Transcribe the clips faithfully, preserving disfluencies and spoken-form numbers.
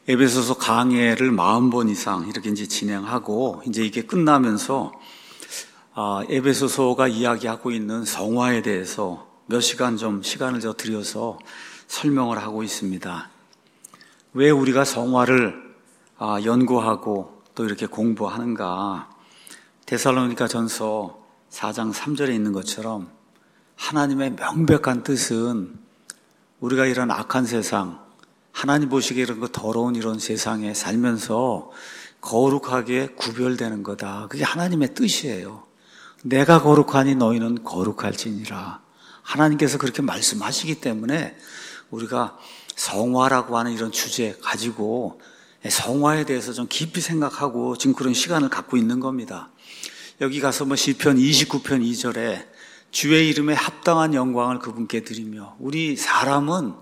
에베소서 강해를 사십 번 이상 이렇게 이제 진행하고 이제 이게 끝나면서 아, 에베소서가 이야기하고 있는 성화에 대해서 몇 시간 좀 시간을 저 들여서 설명을 하고 있습니다. 왜 우리가 성화를 아, 연구하고 또 이렇게 공부하는가? 데살로니가 전서 사 장 삼 절에 있는 것처럼 하나님의 명백한 뜻은 우리가 이런 악한 세상, 하나님 보시기에 이런 거 더러운 이런 세상에 살면서 거룩하게 구별되는 거다. 그게 하나님의 뜻이에요. 내가 거룩하니 너희는 거룩할지니라. 하나님께서 그렇게 말씀하시기 때문에 우리가 성화라고 하는 이런 주제 가지고 성화에 대해서 좀 깊이 생각하고 지금 그런 시간을 갖고 있는 겁니다. 여기 가서 뭐 시편 이십구 편 이 절에 주의 이름에 합당한 영광을 그분께 드리며, 우리 사람은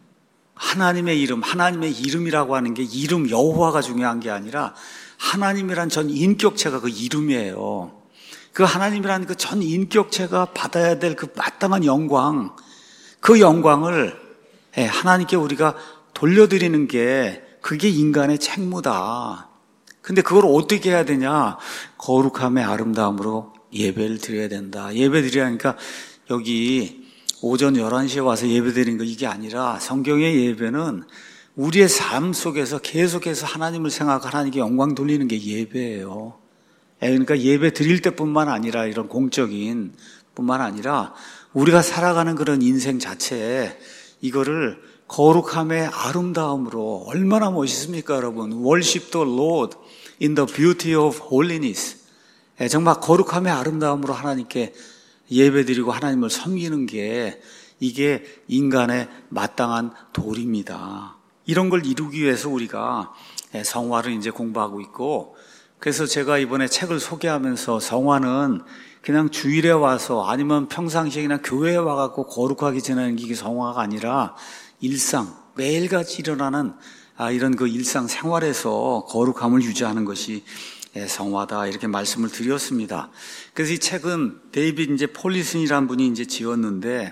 하나님의 이름, 하나님의 이름이라고 하는 게 이름 여호와가 중요한 게 아니라 하나님이란 전 인격체가 그 이름이에요. 그 하나님이란 그 전 인격체가 받아야 될 그 마땅한 영광, 그 영광을 하나님께 우리가 돌려드리는 게 그게 인간의 책무다. 근데 그걸 어떻게 해야 되냐? 거룩함의 아름다움으로 예배를 드려야 된다. 예배 드리라니까 여기 오전 열한 시에 와서 예배 드리는 거 이게 아니라 성경의 예배는 우리의 삶 속에서 계속해서 하나님을 생각하고 하나님께 영광 돌리는 게 예배예요. 그러니까 예배 드릴 때뿐만 아니라 이런 공적인 뿐만 아니라 우리가 살아가는 그런 인생 자체에 이거를 거룩함의 아름다움으로, 얼마나 멋있습니까 여러분? Worship the Lord in the beauty of holiness. 정말 거룩함의 아름다움으로 하나님께 예배드리고 하나님을 섬기는 게 이게 인간의 마땅한 도리입니다. 이런 걸 이루기 위해서 우리가 성화를 이제 공부하고 있고, 그래서 제가 이번에 책을 소개하면서 성화는 그냥 주일에 와서 아니면 평상시에 그냥 교회에 와갖고 거룩하게 지내는 게 성화가 아니라 일상, 매일같이 일어나는 아, 이런 그 일상 생활에서 거룩함을 유지하는 것이 성화다, 이렇게 말씀을 드렸습니다. 그래서 이 책은 데이빗 이제 폴리슨이라는 분이 이제 지었는데,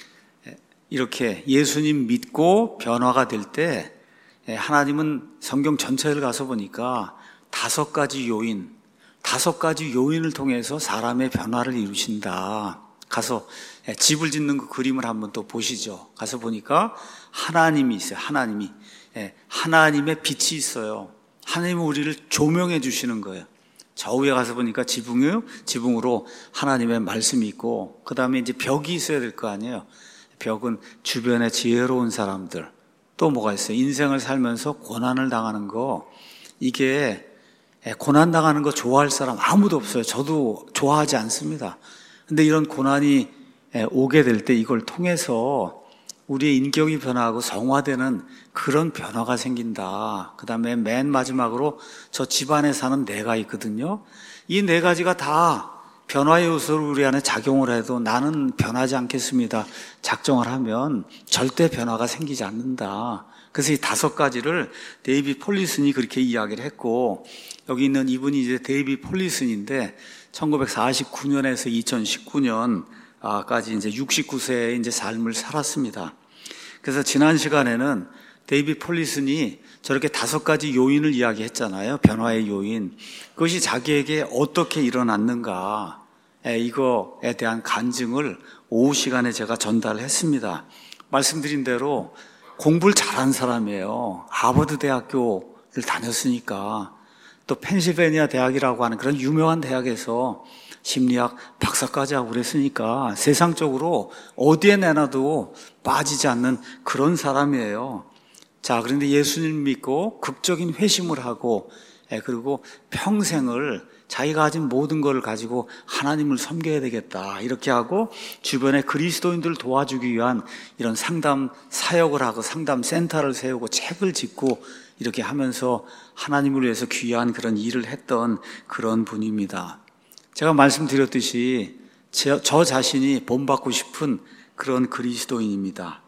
이렇게 예수님 믿고 변화가 될 때 하나님은 성경 전체를 가서 보니까 다섯 가지 요인, 다섯 가지 요인을 통해서 사람의 변화를 이루신다. 가서 집을 짓는 그 그림을 한번 또 보시죠. 가서 보니까 하나님이 있어요. 하나님이. 하나님의 빛이 있어요. 하나님은 우리를 조명해 주시는 거예요. 저 위에 가서 보니까 지붕이요. 지붕으로 하나님의 말씀이 있고, 그 다음에 이제 벽이 있어야 될 거 아니에요. 벽은 주변에 지혜로운 사람들. 또 뭐가 있어요? 인생을 살면서 고난을 당하는 거. 이게 고난 당하는 거 좋아할 사람 아무도 없어요. 저도 좋아하지 않습니다. 근데 이런 고난이 오게 될 때 이걸 통해서 우리의 인격이 변화하고 성화되는 그런 변화가 생긴다. 그 다음에 맨 마지막으로 저 집안에 사는 내가 있거든요. 이 네 가지가 다 변화의 요소를 우리 안에 작용을 해도 나는 변하지 않겠습니다. 작정을 하면 절대 변화가 생기지 않는다. 그래서 이 다섯 가지를 데이빗 폴리슨이 그렇게 이야기를 했고, 여기 있는 이분이 이제 데이빗 폴리슨인데 천구백사십구 년에서 이천십구 년까지 이제 육십구 세의 이제 삶을 살았습니다. 그래서 지난 시간에는 데이빗 폴리슨이 저렇게 다섯 가지 요인을 이야기했잖아요. 변화의 요인. 그것이 자기에게 어떻게 일어났는가, 이거에 대한 간증을 오후 시간에 제가 전달을 했습니다. 말씀드린 대로 공부를 잘한 사람이에요. 하버드 대학교를 다녔으니까, 또 펜실베니아 대학이라고 하는 그런 유명한 대학에서 심리학 박사까지 하고 그랬으니까 세상적으로 어디에 내놔도 빠지지 않는 그런 사람이에요. 자, 그런데 예수님 믿고 극적인 회심을 하고, 그리고 평생을 자기가 가진 모든 걸 가지고 하나님을 섬겨야 되겠다, 이렇게 하고 주변에 그리스도인들을 도와주기 위한 이런 상담 사역을 하고 상담 센터를 세우고 책을 짓고 이렇게 하면서 하나님을 위해서 귀한 그런 일을 했던 그런 분입니다. 제가 말씀드렸듯이 저, 저 자신이 본받고 싶은 그런 그리스도인입니다.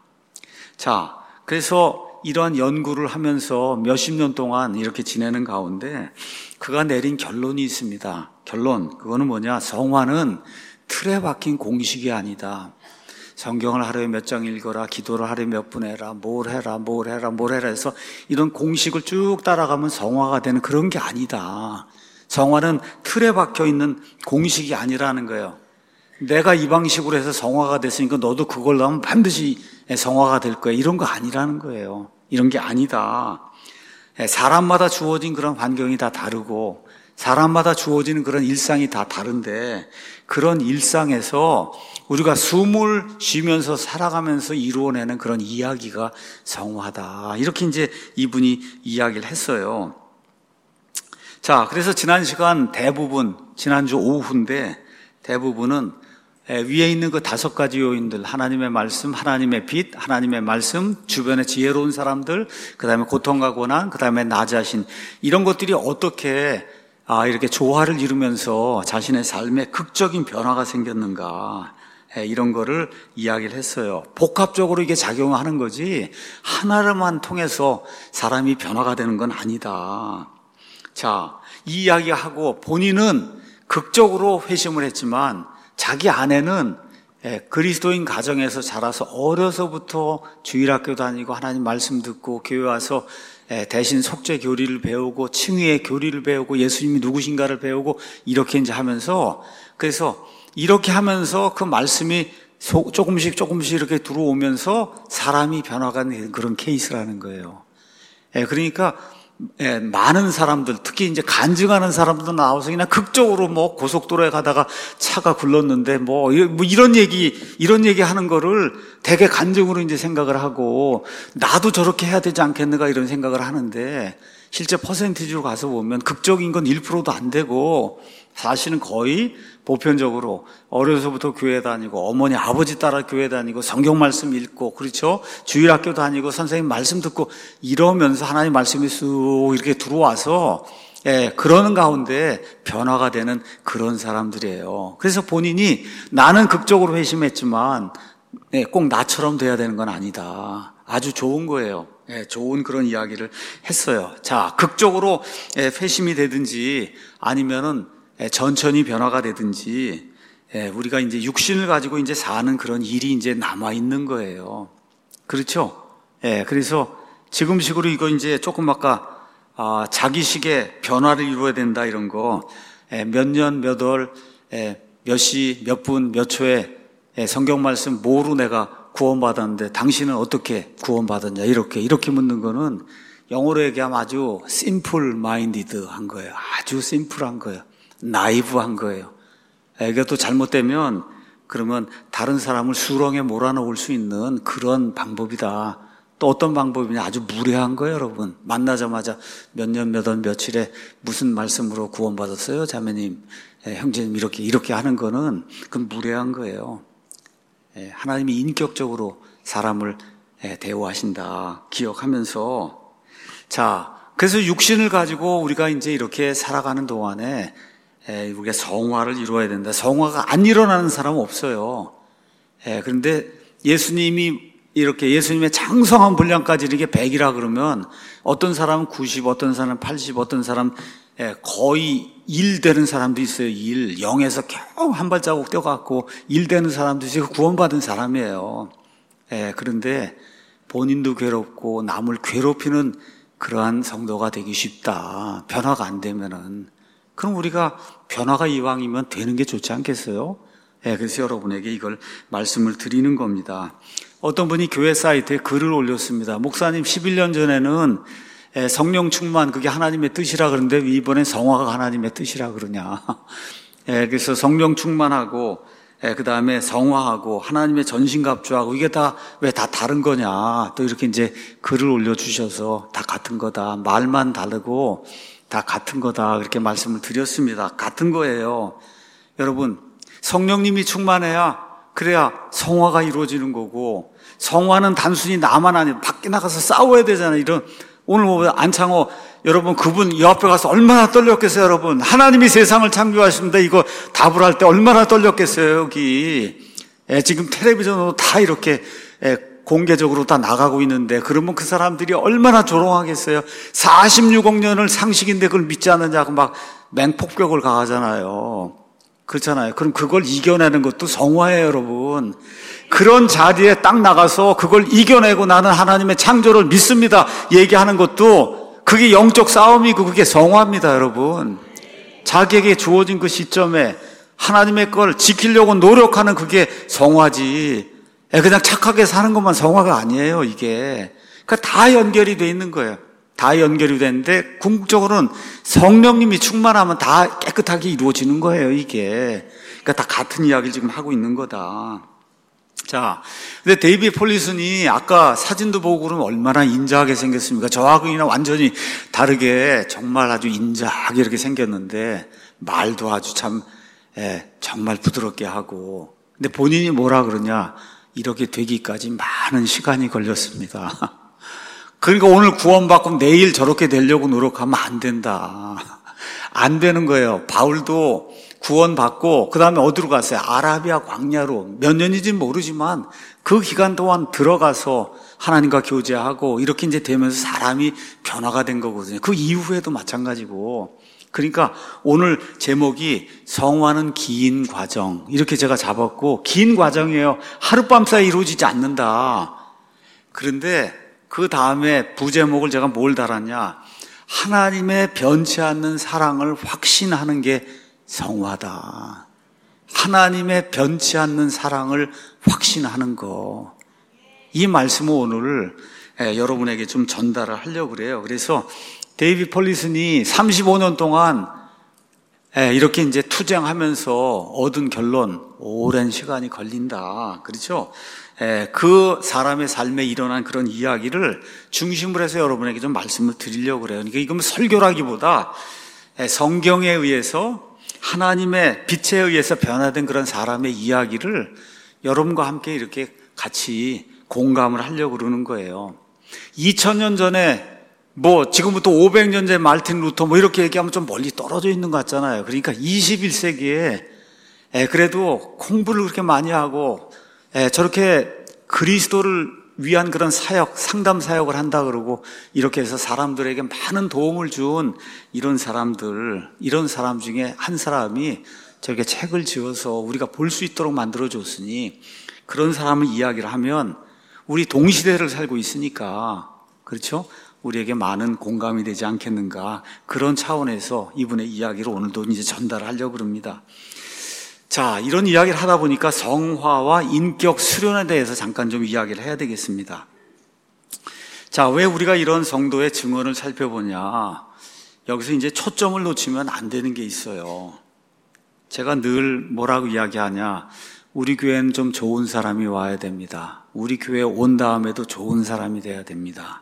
자, 그래서 이러한 연구를 하면서 몇십 년 동안 이렇게 지내는 가운데 그가 내린 결론이 있습니다. 결론, 그거는 뭐냐? 성화는 틀에 박힌 공식이 아니다. 성경을 하루에 몇 장 읽어라, 기도를 하루에 몇 분 해라, 뭘 해라, 뭘 해라, 뭘 해라 해서 이런 공식을 쭉 따라가면 성화가 되는 그런 게 아니다. 성화는 틀에 박혀 있는 공식이 아니라는 거예요. 내가 이 방식으로 해서 성화가 됐으니까 너도 그걸로 하면 반드시 성화가 될 거야. 이런 거 아니라는 거예요. 이런 게 아니다. 사람마다 주어진 그런 환경이 다 다르고 사람마다 주어지는 그런 일상이 다 다른데 그런 일상에서 우리가 숨을 쉬면서 살아가면서 이루어내는 그런 이야기가 성화다. 이렇게 이제 이분이 이야기를 했어요. 자, 그래서 지난 시간 대부분, 지난주 오후인데 대부분은 위에 있는 그 다섯 가지 요인들, 하나님의 말씀, 하나님의 빛, 하나님의 말씀, 주변에 지혜로운 사람들, 그 다음에 고통과 고난, 그 다음에 나 자신, 이런 것들이 어떻게 아, 이렇게 조화를 이루면서 자신의 삶에 극적인 변화가 생겼는가, 이런 거를 이야기를 했어요. 복합적으로 이게 작용하는 거지 하나로만 통해서 사람이 변화가 되는 건 아니다. 자, 이 이야기하고 본인은 극적으로 회심을 했지만 자기 아내는 그리스도인 가정에서 자라서 어려서부터 주일학교 다니고 하나님 말씀 듣고 교회 와서 대신 속죄 교리를 배우고 칭의의 교리를 배우고 예수님이 누구신가를 배우고 이렇게 이제 하면서, 그래서 이렇게 하면서 그 말씀이 조금씩 조금씩 이렇게 들어오면서 사람이 변화가 되는 그런 케이스라는 거예요. 그러니까 예, 많은 사람들, 특히 이제 간증하는 사람도 나와서 그냥 극적으로 뭐 고속도로에 가다가 차가 굴렀는데 뭐, 뭐 이런 얘기, 이런 얘기 하는 거를 되게 간증으로 이제 생각을 하고 나도 저렇게 해야 되지 않겠는가 이런 생각을 하는데 실제 퍼센티지로 가서 보면 극적인 건 일 퍼센트도 안 되고 사실은 거의 보편적으로 어려서부터 교회 다니고 어머니 아버지 따라 교회 다니고 성경 말씀 읽고 그렇죠, 주일학교 다니고 선생님 말씀 듣고 이러면서 하나님 말씀이 쑥 이렇게 들어와서 예, 그러는 가운데 변화가 되는 그런 사람들이에요. 그래서 본인이 나는 극적으로 회심했지만 예, 꼭 나처럼 돼야 되는 건 아니다. 아주 좋은 거예요. 예, 좋은 그런 이야기를 했어요. 자, 극적으로 예, 회심이 되든지 아니면은 예, 천천히 변화가 되든지 예, 우리가 이제 육신을 가지고 이제 사는 그런 일이 이제 남아 있는 거예요. 그렇죠? 예, 그래서 지금식으로 이거 이제 조금 아까 아, 자기식의 변화를 이루어야 된다 이런 거 예, 몇 년, 몇 월, 예, 몇 시, 몇 분, 몇 초에 예, 성경 말씀 뭐로 내가 구원받았는데 당신은 어떻게 구원받았냐 이렇게 이렇게 묻는 거는 영어로 얘기하면 아주 simple minded 한 거예요. 아주 심플한 거예요. 나이브한 거예요. 이게 또 잘못되면 그러면 다른 사람을 수렁에 몰아넣을 수 있는 그런 방법이다. 또 어떤 방법이냐, 아주 무례한 거예요, 여러분. 만나자마자 몇 년 몇 월 며칠에 무슨 말씀으로 구원받았어요, 자매님, 예, 형제님 이렇게 이렇게 하는 거는 그건 무례한 거예요. 예, 하나님이 인격적으로 사람을 예, 대우하신다 기억하면서, 자, 그래서 육신을 가지고 우리가 이제 이렇게 살아가는 동안에 에, 우리가 성화를 이루어야 된다. 성화가 안 일어나는 사람은 없어요. 에, 그런데 예수님이 이렇게 예수님의 장성한 분량까지 이렇게 백이라 그러면 어떤 사람은 구십, 어떤 사람은 팔십, 어떤 사람은 에, 거의 일 되는 사람도 있어요. 일, 영에서 겨우 한 발자국 뛰어갔고 일 되는 사람도 있어요. 구원받은 사람이에요. 에, 그런데 본인도 괴롭고 남을 괴롭히는 그러한 성도가 되기 쉽다. 변화가 안 되면은. 그럼 우리가 변화가 이왕이면 되는 게 좋지 않겠어요? 네, 그래서 여러분에게 이걸 말씀을 드리는 겁니다. 어떤 분이 교회 사이트에 글을 올렸습니다. 목사님, 십일 년 전에는 성령 충만, 그게 하나님의 뜻이라 그러는데 왜 이번엔 성화가 하나님의 뜻이라 그러냐. 네, 그래서 성령 충만하고 그 다음에 성화하고 하나님의 전신갑주하고 이게 다 왜 다 다른 거냐. 또 이렇게 이제 글을 올려주셔서 다 같은 거다. 말만 다르고 다 같은 거다. 그렇게 말씀을 드렸습니다. 같은 거예요. 여러분, 성령님이 충만해야 그래야 성화가 이루어지는 거고, 성화는 단순히 나만 아니라 밖에 나가서 싸워야 되잖아요. 이런 오늘 뭐 안창호 여러분 그분 이 앞에 가서 얼마나 떨렸겠어요, 여러분. 하나님이 세상을 창조하십니다. 이거 답을 할 때 얼마나 떨렸겠어요, 여기. 예, 지금 텔레비전으로 다 이렇게 예, 공개적으로 다 나가고 있는데 그러면 그 사람들이 얼마나 조롱하겠어요. 사십육억 년을 상식인데 그걸 믿지 않느냐고 막 맹폭격을 가하잖아요. 그렇잖아요. 그럼 그걸 이겨내는 것도 성화예요, 여러분. 그런 자리에 딱 나가서 그걸 이겨내고 나는 하나님의 창조를 믿습니다 얘기하는 것도 그게 영적 싸움이고 그게 성화입니다, 여러분. 자기에게 주어진 그 시점에 하나님의 걸 지키려고 노력하는 그게 성화지. 그냥 착하게 사는 것만 성화가 아니에요, 이게. 그러니까 다 연결이 돼 있는 거예요. 다 연결이 되는데 궁극적으로는 성령님이 충만하면 다 깨끗하게 이루어지는 거예요, 이게. 그러니까 다 같은 이야기를 지금 하고 있는 거다. 자, 근데 데이비 폴리슨이 아까 사진도 보고 그러면 얼마나 인자하게 생겼습니까? 저하고는 완전히 다르게 정말 아주 인자하게 이렇게 생겼는데 말도 아주 참 예, 정말 부드럽게 하고. 근데 본인이 뭐라 그러냐? 이렇게 되기까지 많은 시간이 걸렸습니다. 그러니까 오늘 구원받고 내일 저렇게 되려고 노력하면 안 된다. 안 되는 거예요. 바울도 구원받고 그 다음에 어디로 갔어요? 아라비아 광야로. 몇 년인지 모르지만 그 기간 동안 들어가서 하나님과 교제하고 이렇게 이제 되면서 사람이 변화가 된 거거든요. 그 이후에도 마찬가지고. 그러니까 오늘 제목이 성화는 긴 과정 이렇게 제가 잡았고, 긴 과정이에요. 하룻밤 사이에 이루어지지 않는다. 그런데 그 다음에 부제목을 제가 뭘 달았냐? 하나님의 변치 않는 사랑을 확신하는 게 성화다. 하나님의 변치 않는 사랑을 확신하는 거. 이 말씀을 오늘 여러분에게 좀 전달을 하려고 그래요. 그래서 데이비 폴리슨이 삼십오 년 동안 이렇게 이제 투쟁하면서 얻은 결론, 오랜 시간이 걸린다. 그렇죠? 그 사람의 삶에 일어난 그런 이야기를 중심으로 해서 여러분에게 좀 말씀을 드리려고 그래요. 그러니까 이건 설교라기보다 성경에 의해서 하나님의 빛에 의해서 변화된 그런 사람의 이야기를 여러분과 함께 이렇게 같이 공감을 하려고 그러는 거예요. 이천 년 전에 뭐 지금부터 오백 년 전 말틴 루터 뭐 이렇게 얘기하면 좀 멀리 떨어져 있는 것 같잖아요. 그러니까 이십일 세기에 그래도 공부를 그렇게 많이 하고 저렇게 그리스도를 위한 그런 사역, 상담 사역을 한다 그러고 이렇게 해서 사람들에게 많은 도움을 준 이런 사람들, 이런 사람 중에 한 사람이 저렇게 책을 지어서 우리가 볼 수 있도록 만들어줬으니 그런 사람을 이야기를 하면 우리 동시대를 살고 있으니까, 그렇죠? 우리에게 많은 공감이 되지 않겠는가, 그런 차원에서 이분의 이야기를 오늘도 이제 전달하려고 합니다. 자, 이런 이야기를 하다 보니까 성화와 인격 수련에 대해서 잠깐 좀 이야기를 해야 되겠습니다. 자, 왜 우리가 이런 성도의 증언을 살펴보냐? 여기서 이제 초점을 놓치면 안 되는 게 있어요. 제가 늘 뭐라고 이야기하냐? 우리 교회는 좀 좋은 사람이 와야 됩니다. 우리 교회에 온 다음에도 좋은 사람이 돼야 됩니다.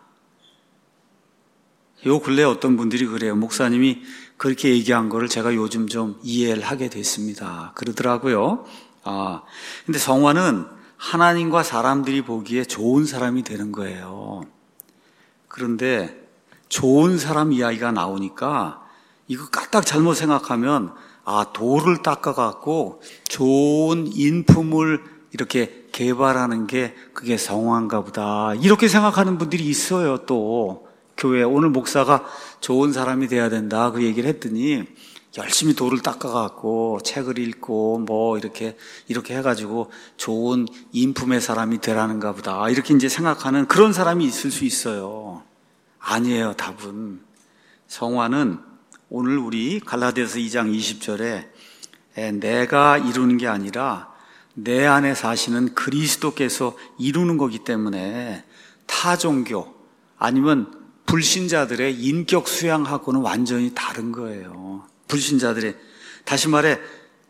요 근래 어떤 분들이 그래요. 목사님이 그렇게 얘기한 거를 제가 요즘 좀 이해를 하게 됐습니다. 그러더라고요. 아, 근데 성화는 하나님과 사람들이 보기에 좋은 사람이 되는 거예요. 그런데 좋은 사람 이야기가 나오니까 이거 까딱 잘못 생각하면 아, 돌을 닦아갖고 좋은 인품을 이렇게 개발하는 게 그게 성화인가 보다. 이렇게 생각하는 분들이 있어요, 또. 교회 오늘 목사가 좋은 사람이 돼야 된다 그 얘기를 했더니 열심히 돌을 닦아갖고 책을 읽고 뭐 이렇게 이렇게 해가지고 좋은 인품의 사람이 되라는가 보다 이렇게 이제 생각하는 그런 사람이 있을 수 있어요. 아니에요. 답은 성화는 오늘 우리 갈라디아서 이 장 이십 절에 내가 이루는 게 아니라 내 안에 사시는 그리스도께서 이루는 거기 때문에 타 종교 아니면 불신자들의 인격 수양하고는 완전히 다른 거예요. 불신자들의, 다시 말해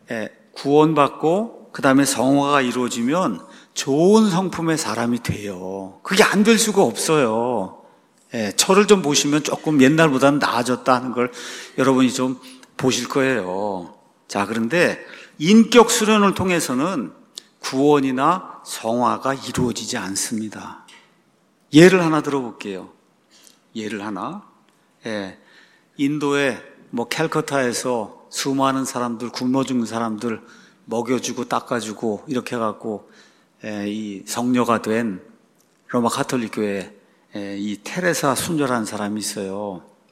구원받고 그 다음에 성화가 이루어지면 좋은 성품의 사람이 돼요. 그게 안 될 수가 없어요. 예, 저를 좀 보시면 조금 옛날보다는 나아졌다는 걸 여러분이 좀 보실 거예요. 자, 그런데 인격 수련을 통해서는 구원이나 성화가 이루어지지 않습니다. 예를 하나 들어볼게요. 예를 하나, 예, 인도의 뭐 캘커타에서 수많은 사람들, 굶어 죽는 사람들 먹여주고 닦아주고 이렇게 해갖고 예, 이 성녀가 된 로마 가톨릭 교회 예, 이 테레사 순녀라는 사람이 있어요.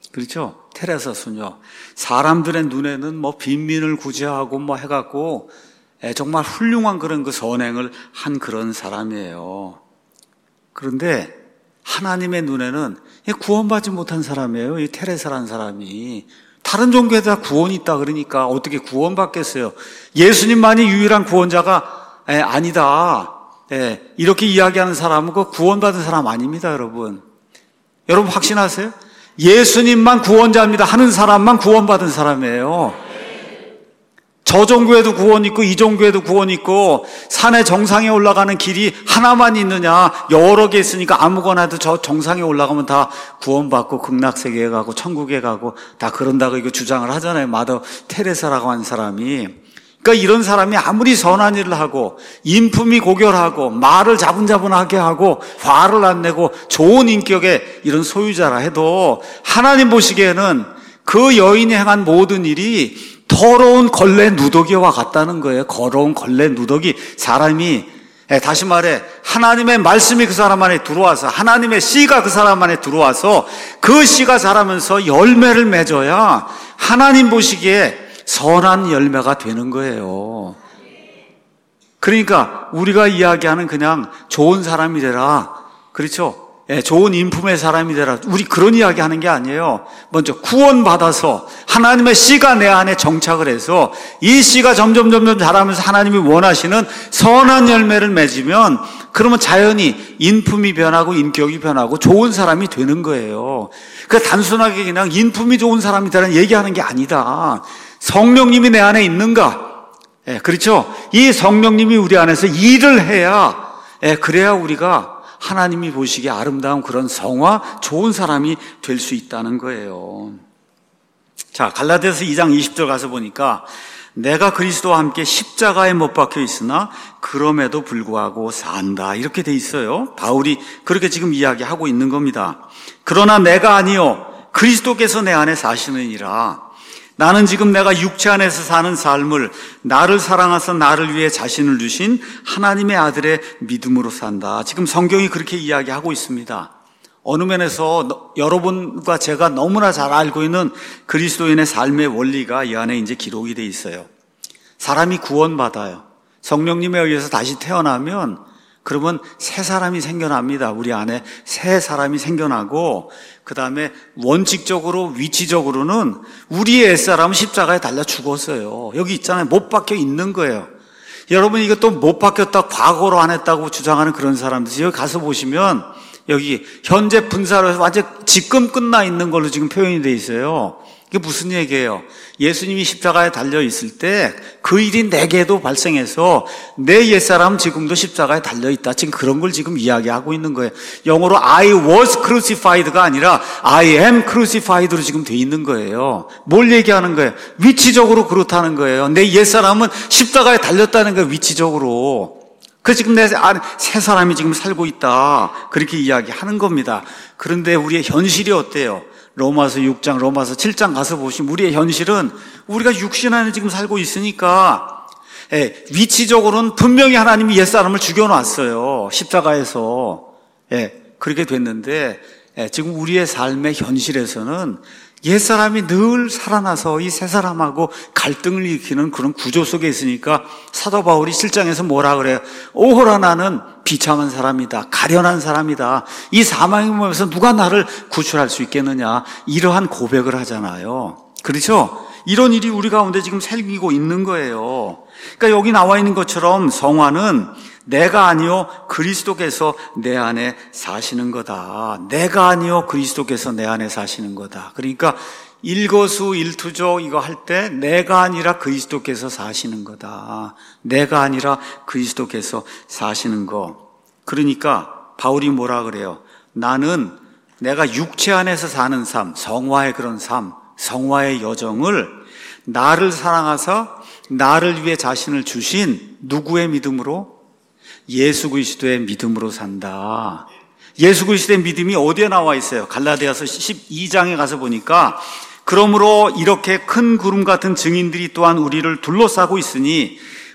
그렇죠? 테레사 수녀. 사람들의 눈에는 뭐 빈민을 구제하고 뭐 해갖고 정말 훌륭한 그런 그 선행을 한 그런 사람이에요. 그런데 하나님의 눈에는 구원받지 못한 사람이에요. 이 테레사라는 사람이. 다른 종교에 다 구원이 있다 그러니까 어떻게 구원받겠어요? 예수님만이 유일한 구원자가 에, 아니다. 에, 이렇게 이야기하는 사람은 그 구원받은 사람 아닙니다, 여러분. 여러분 확신하세요? 예수님만 구원자입니다 하는 사람만 구원받은 사람이에요. 저 종교에도 구원 있고 이 종교에도 구원 있고 산의 정상에 올라가는 길이 하나만 있느냐, 여러 개 있으니까 아무거나 해도 저 정상에 올라가면 다 구원받고 극락세계에 가고 천국에 가고 다 그런다고 이거 주장을 하잖아요. 마더 테레사라고 하는 사람이. 그러니까 이런 사람이 아무리 선한 일을 하고 인품이 고결하고 말을 자분자분하게 하고 화를 안 내고 좋은 인격의 이런 소유자라 해도 하나님 보시기에는 그 여인이 행한 모든 일이 더러운 걸레 누더기와 같다는 거예요. 더러운 걸레 누더기. 사람이, 다시 말해 하나님의 말씀이 그 사람 안에 들어와서, 하나님의 씨가 그 사람 안에 들어와서 그 씨가 자라면서 열매를 맺어야 하나님 보시기에 선한 열매가 되는 거예요. 그러니까 우리가 이야기하는 그냥 좋은 사람이 되라, 그렇죠? 예, 좋은 인품의 사람이 되라, 우리 그런 이야기 하는 게 아니에요. 먼저 구원받아서 하나님의 씨가 내 안에 정착을 해서 이 씨가 점점 점점 자라면서 하나님이 원하시는 선한 열매를 맺으면 그러면 자연히 인품이 변하고 인격이 변하고 좋은 사람이 되는 거예요. 그러니까 단순하게 그냥 인품이 좋은 사람이 되라는 얘기하는 게 아니다. 성령님이 내 안에 있는가? 예, 그렇죠? 이 성령님이 우리 안에서 일을 해야, 예, 그래야 우리가 하나님이 보시기에 아름다운 그런 성화, 좋은 사람이 될 수 있다는 거예요. 자, 갈라디아서 이 장 이십 절 가서 보니까 내가 그리스도와 함께 십자가에 못 박혀 있으나 그럼에도 불구하고 산다, 이렇게 돼 있어요. 바울이 그렇게 지금 이야기하고 있는 겁니다. 그러나 내가 아니요 그리스도께서 내 안에 사시느니라. 나는 지금 내가 육체 안에서 사는 삶을 나를 사랑하사 나를 위해 자신을 주신 하나님의 아들의 믿음으로 산다. 지금 성경이 그렇게 이야기하고 있습니다. 어느 면에서 여러분과 제가 너무나 잘 알고 있는 그리스도인의 삶의 원리가 이 안에 이제 기록이 돼 있어요. 사람이 구원받아요. 성령님에 의해서 다시 태어나면 그러면 새 사람이 생겨납니다. 우리 안에 새 사람이 생겨나고, 그 다음에 원칙적으로 위치적으로는 우리의 옛사람은 십자가에 달려 죽었어요. 여기 있잖아요. 못 박혀 있는 거예요. 여러분 이것도 못 박혔다, 과거로 안 했다고 주장하는 그런 사람들, 여기 가서 보시면 여기 현재 분사로 해서 완전 지금 끝나 있는 걸로 지금 표현이 돼 있어요. 이게 무슨 얘기예요? 예수님이 십자가에 달려 있을 때 그 일이 내게도 발생해서 내 옛사람은 지금도 십자가에 달려 있다. 지금 그런 걸 지금 이야기하고 있는 거예요. 영어로 I was crucified가 아니라 I am crucified로 지금 돼 있는 거예요. 뭘 얘기하는 거예요? 위치적으로 그렇다는 거예요. 내 옛사람은 십자가에 달렸다는 거예요. 위치적으로. 그래서 지금 내 안에 새 사람이 지금 살고 있다, 그렇게 이야기하는 겁니다. 그런데 우리의 현실이 어때요? 로마서 육 장, 로마서 칠 장 가서 보시면 우리의 현실은 우리가 육신 안에 지금 살고 있으니까, 예, 위치적으로는 분명히 하나님이 옛사람을 죽여놨어요. 십자가에서. 예, 그렇게 됐는데, 예, 지금 우리의 삶의 현실에서는 옛사람이 늘 살아나서 이 새 사람하고 갈등을 일으키는 그런 구조 속에 있으니까 사도 바울이 칠 장에서 뭐라 그래요? 오호라 나는 비참한 사람이다, 가련한 사람이다, 이 사망의 몸에서 누가 나를 구출할 수 있겠느냐, 이러한 고백을 하잖아요. 그렇죠? 이런 일이 우리 가운데 지금 생기고 있는 거예요. 그러니까 여기 나와 있는 것처럼 성화는 내가 아니요 그리스도께서 내 안에 사시는 거다. 내가 아니요 그리스도께서 내 안에 사시는 거다. 그러니까 일거수일투족 이거 할 때 내가 아니라 그리스도께서 사시는 거다. 내가 아니라 그리스도께서 사시는 거. 그러니까 바울이 뭐라 그래요? 나는 내가 육체 안에서 사는 삶, 성화의 그런 삶, 성화의 여정을 나를 사랑하사 나를 위해 자신을 주신 누구의 믿음으로? 예수 그리스도의 믿음으로 산다. 예수 그리스도의 믿음이 어디에 나와 있어요? 갈라디아서 십이 장에 가서 보니까 그러므로 이렇게 큰 구름 같은 증인들이 또한 우리를 둘러싸고 있으니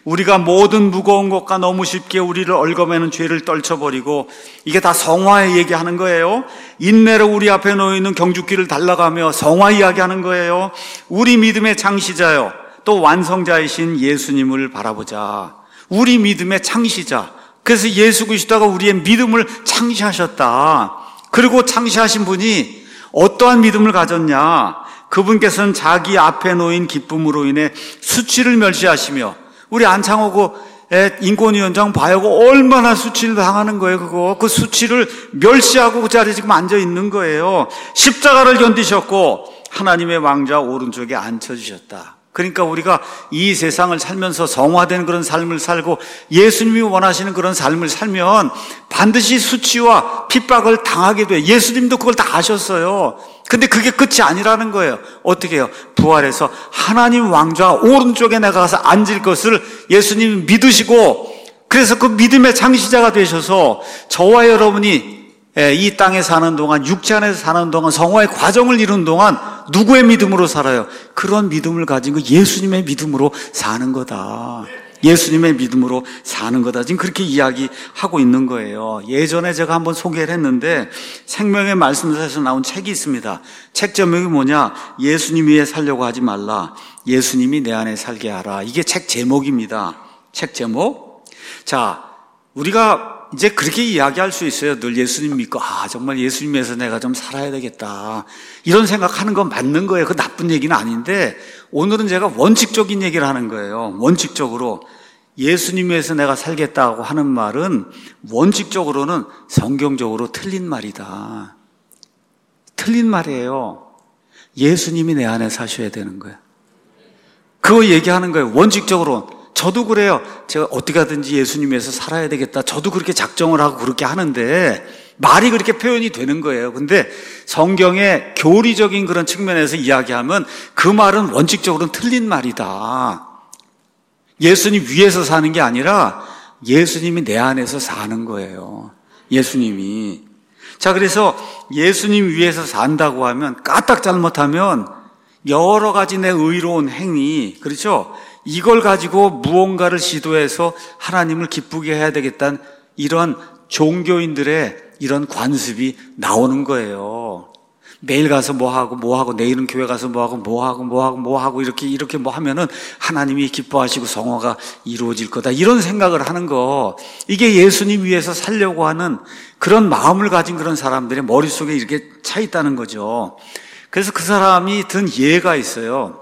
우리가 모든 무거운 것과 너무 쉽게 우리를 얽어매는 죄를 떨쳐버리고, 이게 다 성화의 얘기하는 거예요. 인내로 우리 앞에 놓여있는 경주길을 달라가며 성화 이야기하는 거예요. 우리 믿음의 창시자요 또 완성자이신 예수님을 바라보자. 우리 믿음의 창시자. 그래서 예수 그리스도가 우리의 믿음을 창시하셨다. 그리고 창시하신 분이 어떠한 믿음을 가졌냐? 그분께서는 자기 앞에 놓인 기쁨으로 인해 수치를 멸시하시며, 우리 안창호고 인권위원장 봐요. 얼마나 수치를 당하는 거예요, 그거. 그 수치를 멸시하고 그 자리에 지금 앉아 있는 거예요. 십자가를 견디셨고 하나님의 왕좌 오른쪽에 앉혀주셨다. 그러니까 우리가 이 세상을 살면서 성화된 그런 삶을 살고 예수님이 원하시는 그런 삶을 살면 반드시 수치와 핍박을 당하게 돼. 예수님도 그걸 다 아셨어요. 근데 그게 끝이 아니라는 거예요. 어떻게 해요? 부활해서 하나님 왕좌 오른쪽에 내가 가서 앉을 것을 예수님이 믿으시고, 그래서 그 믿음의 창시자가 되셔서 저와 여러분이 이 땅에 사는 동안, 육체 안에서 사는 동안, 성화의 과정을 이루는 동안 누구의 믿음으로 살아요? 그런 믿음을 가진 그 예수님의 믿음으로 사는 거다. 예수님의 믿음으로 사는 거다. 지금 그렇게 이야기하고 있는 거예요. 예전에 제가 한번 소개를 했는데 생명의 말씀에서 나온 책이 있습니다. 책 제목이 뭐냐? 예수님 위에 살려고 하지 말라. 예수님이 내 안에 살게 하라. 이게 책 제목입니다. 책 제목. 자, 우리가 이제 그렇게 이야기할 수 있어요. 늘 예수님 믿고, 아, 정말 예수님 위해서 내가 좀 살아야 되겠다. 이런 생각하는 건 맞는 거예요. 그 나쁜 얘기는 아닌데, 오늘은 제가 원칙적인 얘기를 하는 거예요. 원칙적으로. 예수님 위해서 내가 살겠다고 하는 말은 원칙적으로는 성경적으로 틀린 말이다. 틀린 말이에요. 예수님이 내 안에 사셔야 되는 거예요. 그거 얘기하는 거예요. 원칙적으로. 저도 그래요. 제가 어떻게 하든지 예수님 위해서 살아야 되겠다. 저도 그렇게 작정을 하고 그렇게 하는데 말이 그렇게 표현이 되는 거예요. 근데 성경의 교리적인 그런 측면에서 이야기하면 그 말은 원칙적으로는 틀린 말이다. 예수님 위에서 사는 게 아니라 예수님이 내 안에서 사는 거예요. 예수님이. 자, 그래서 예수님 위에서 산다고 하면 까딱 잘못하면 여러 가지 내 의로운 행위, 그렇죠? 이걸 가지고 무언가를 시도해서 하나님을 기쁘게 해야 되겠다는 이런 종교인들의 이런 관습이 나오는 거예요. 매일 가서 뭐 하고 뭐 하고 내일은 교회 가서 뭐 하고 뭐 하고 뭐 하고 뭐 하고 이렇게 이렇게 뭐 하면은 하나님이 기뻐하시고 성화가 이루어질 거다. 이런 생각을 하는 거. 이게 예수님 위해서 살려고 하는 그런 마음을 가진 그런 사람들의 머릿속에 이렇게 차 있다는 거죠. 그래서 그 사람이 든 예가 있어요.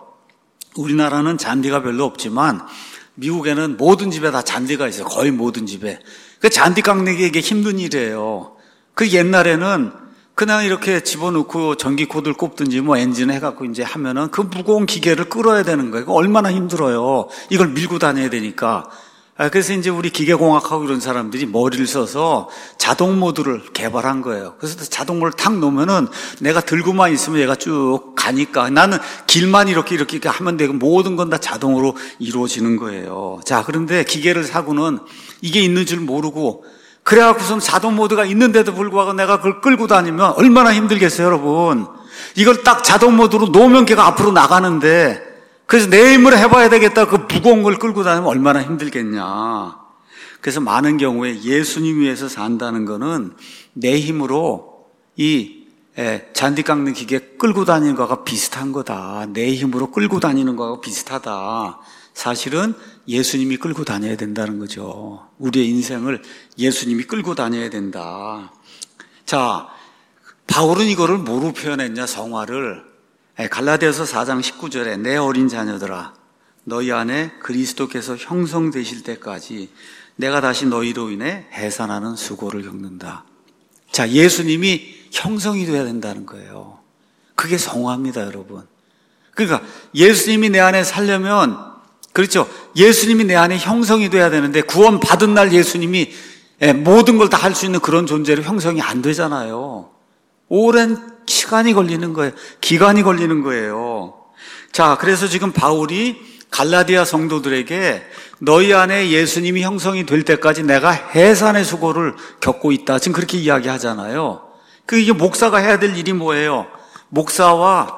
우리나라는 잔디가 별로 없지만 미국에는 모든 집에 다 잔디가 있어요. 거의 모든 집에. 그 잔디 깎는 게 이게 힘든 일이에요. 그 옛날에는 그냥 이렇게 집어넣고 전기 코드를 꼽든지 뭐 엔진을 해갖고 이제 하면은 그 무거운 기계를 끌어야 되는 거예요. 얼마나 힘들어요. 이걸 밀고 다녀야 되니까. 그래서 이제 우리 기계공학하고 이런 사람들이 머리를 써서 자동 모드를 개발한 거예요. 그래서 자동 모드를 탁 놓으면은 내가 들고만 있으면 얘가 쭉 가니까 나는 길만 이렇게 이렇게 하면 되고 모든 건 다 자동으로 이루어지는 거예요. 자, 그런데 기계를 사고는 이게 있는 줄 모르고 그래갖고선 자동 모드가 있는데도 불구하고 내가 그걸 끌고 다니면 얼마나 힘들겠어요, 여러분. 이걸 딱 자동 모드로 놓으면 걔가 앞으로 나가는데 그래서 내 힘으로 해봐야 되겠다. 그 무거운 걸 끌고 다니면 얼마나 힘들겠냐. 그래서 많은 경우에 예수님 위해서 산다는 거는 내 힘으로 이 잔디 깎는 기계 끌고 다니는 거가 비슷한 거다. 내 힘으로 끌고 다니는 거하고 비슷하다. 사실은 예수님이 끌고 다녀야 된다는 거죠. 우리의 인생을 예수님이 끌고 다녀야 된다. 자, 바울은 이거를 뭐로 표현했냐, 성화를. 갈라디아서 사 장 십구 절에 내 어린 자녀들아 너희 안에 그리스도께서 형성되실 때까지 내가 다시 너희로 인해 해산하는 수고를 겪는다. 자, 예수님이 형성이 돼야 된다는 거예요. 그게 성화입니다, 여러분. 그러니까 예수님이 내 안에 살려면, 그렇죠, 예수님이 내 안에 형성이 돼야 되는데 구원 받은 날 예수님이 모든 걸 다 할 수 있는 그런 존재로 형성이 안 되잖아요. 오랜 시간이 걸리는 거예요. 기간이 걸리는 거예요. 자, 그래서 지금 바울이 갈라디아 성도들에게 너희 안에 예수님이 형성이 될 때까지 내가 해산의 수고를 겪고 있다. 지금 그렇게 이야기하잖아요. 그 이게 목사가 해야 될 일이 뭐예요? 목사와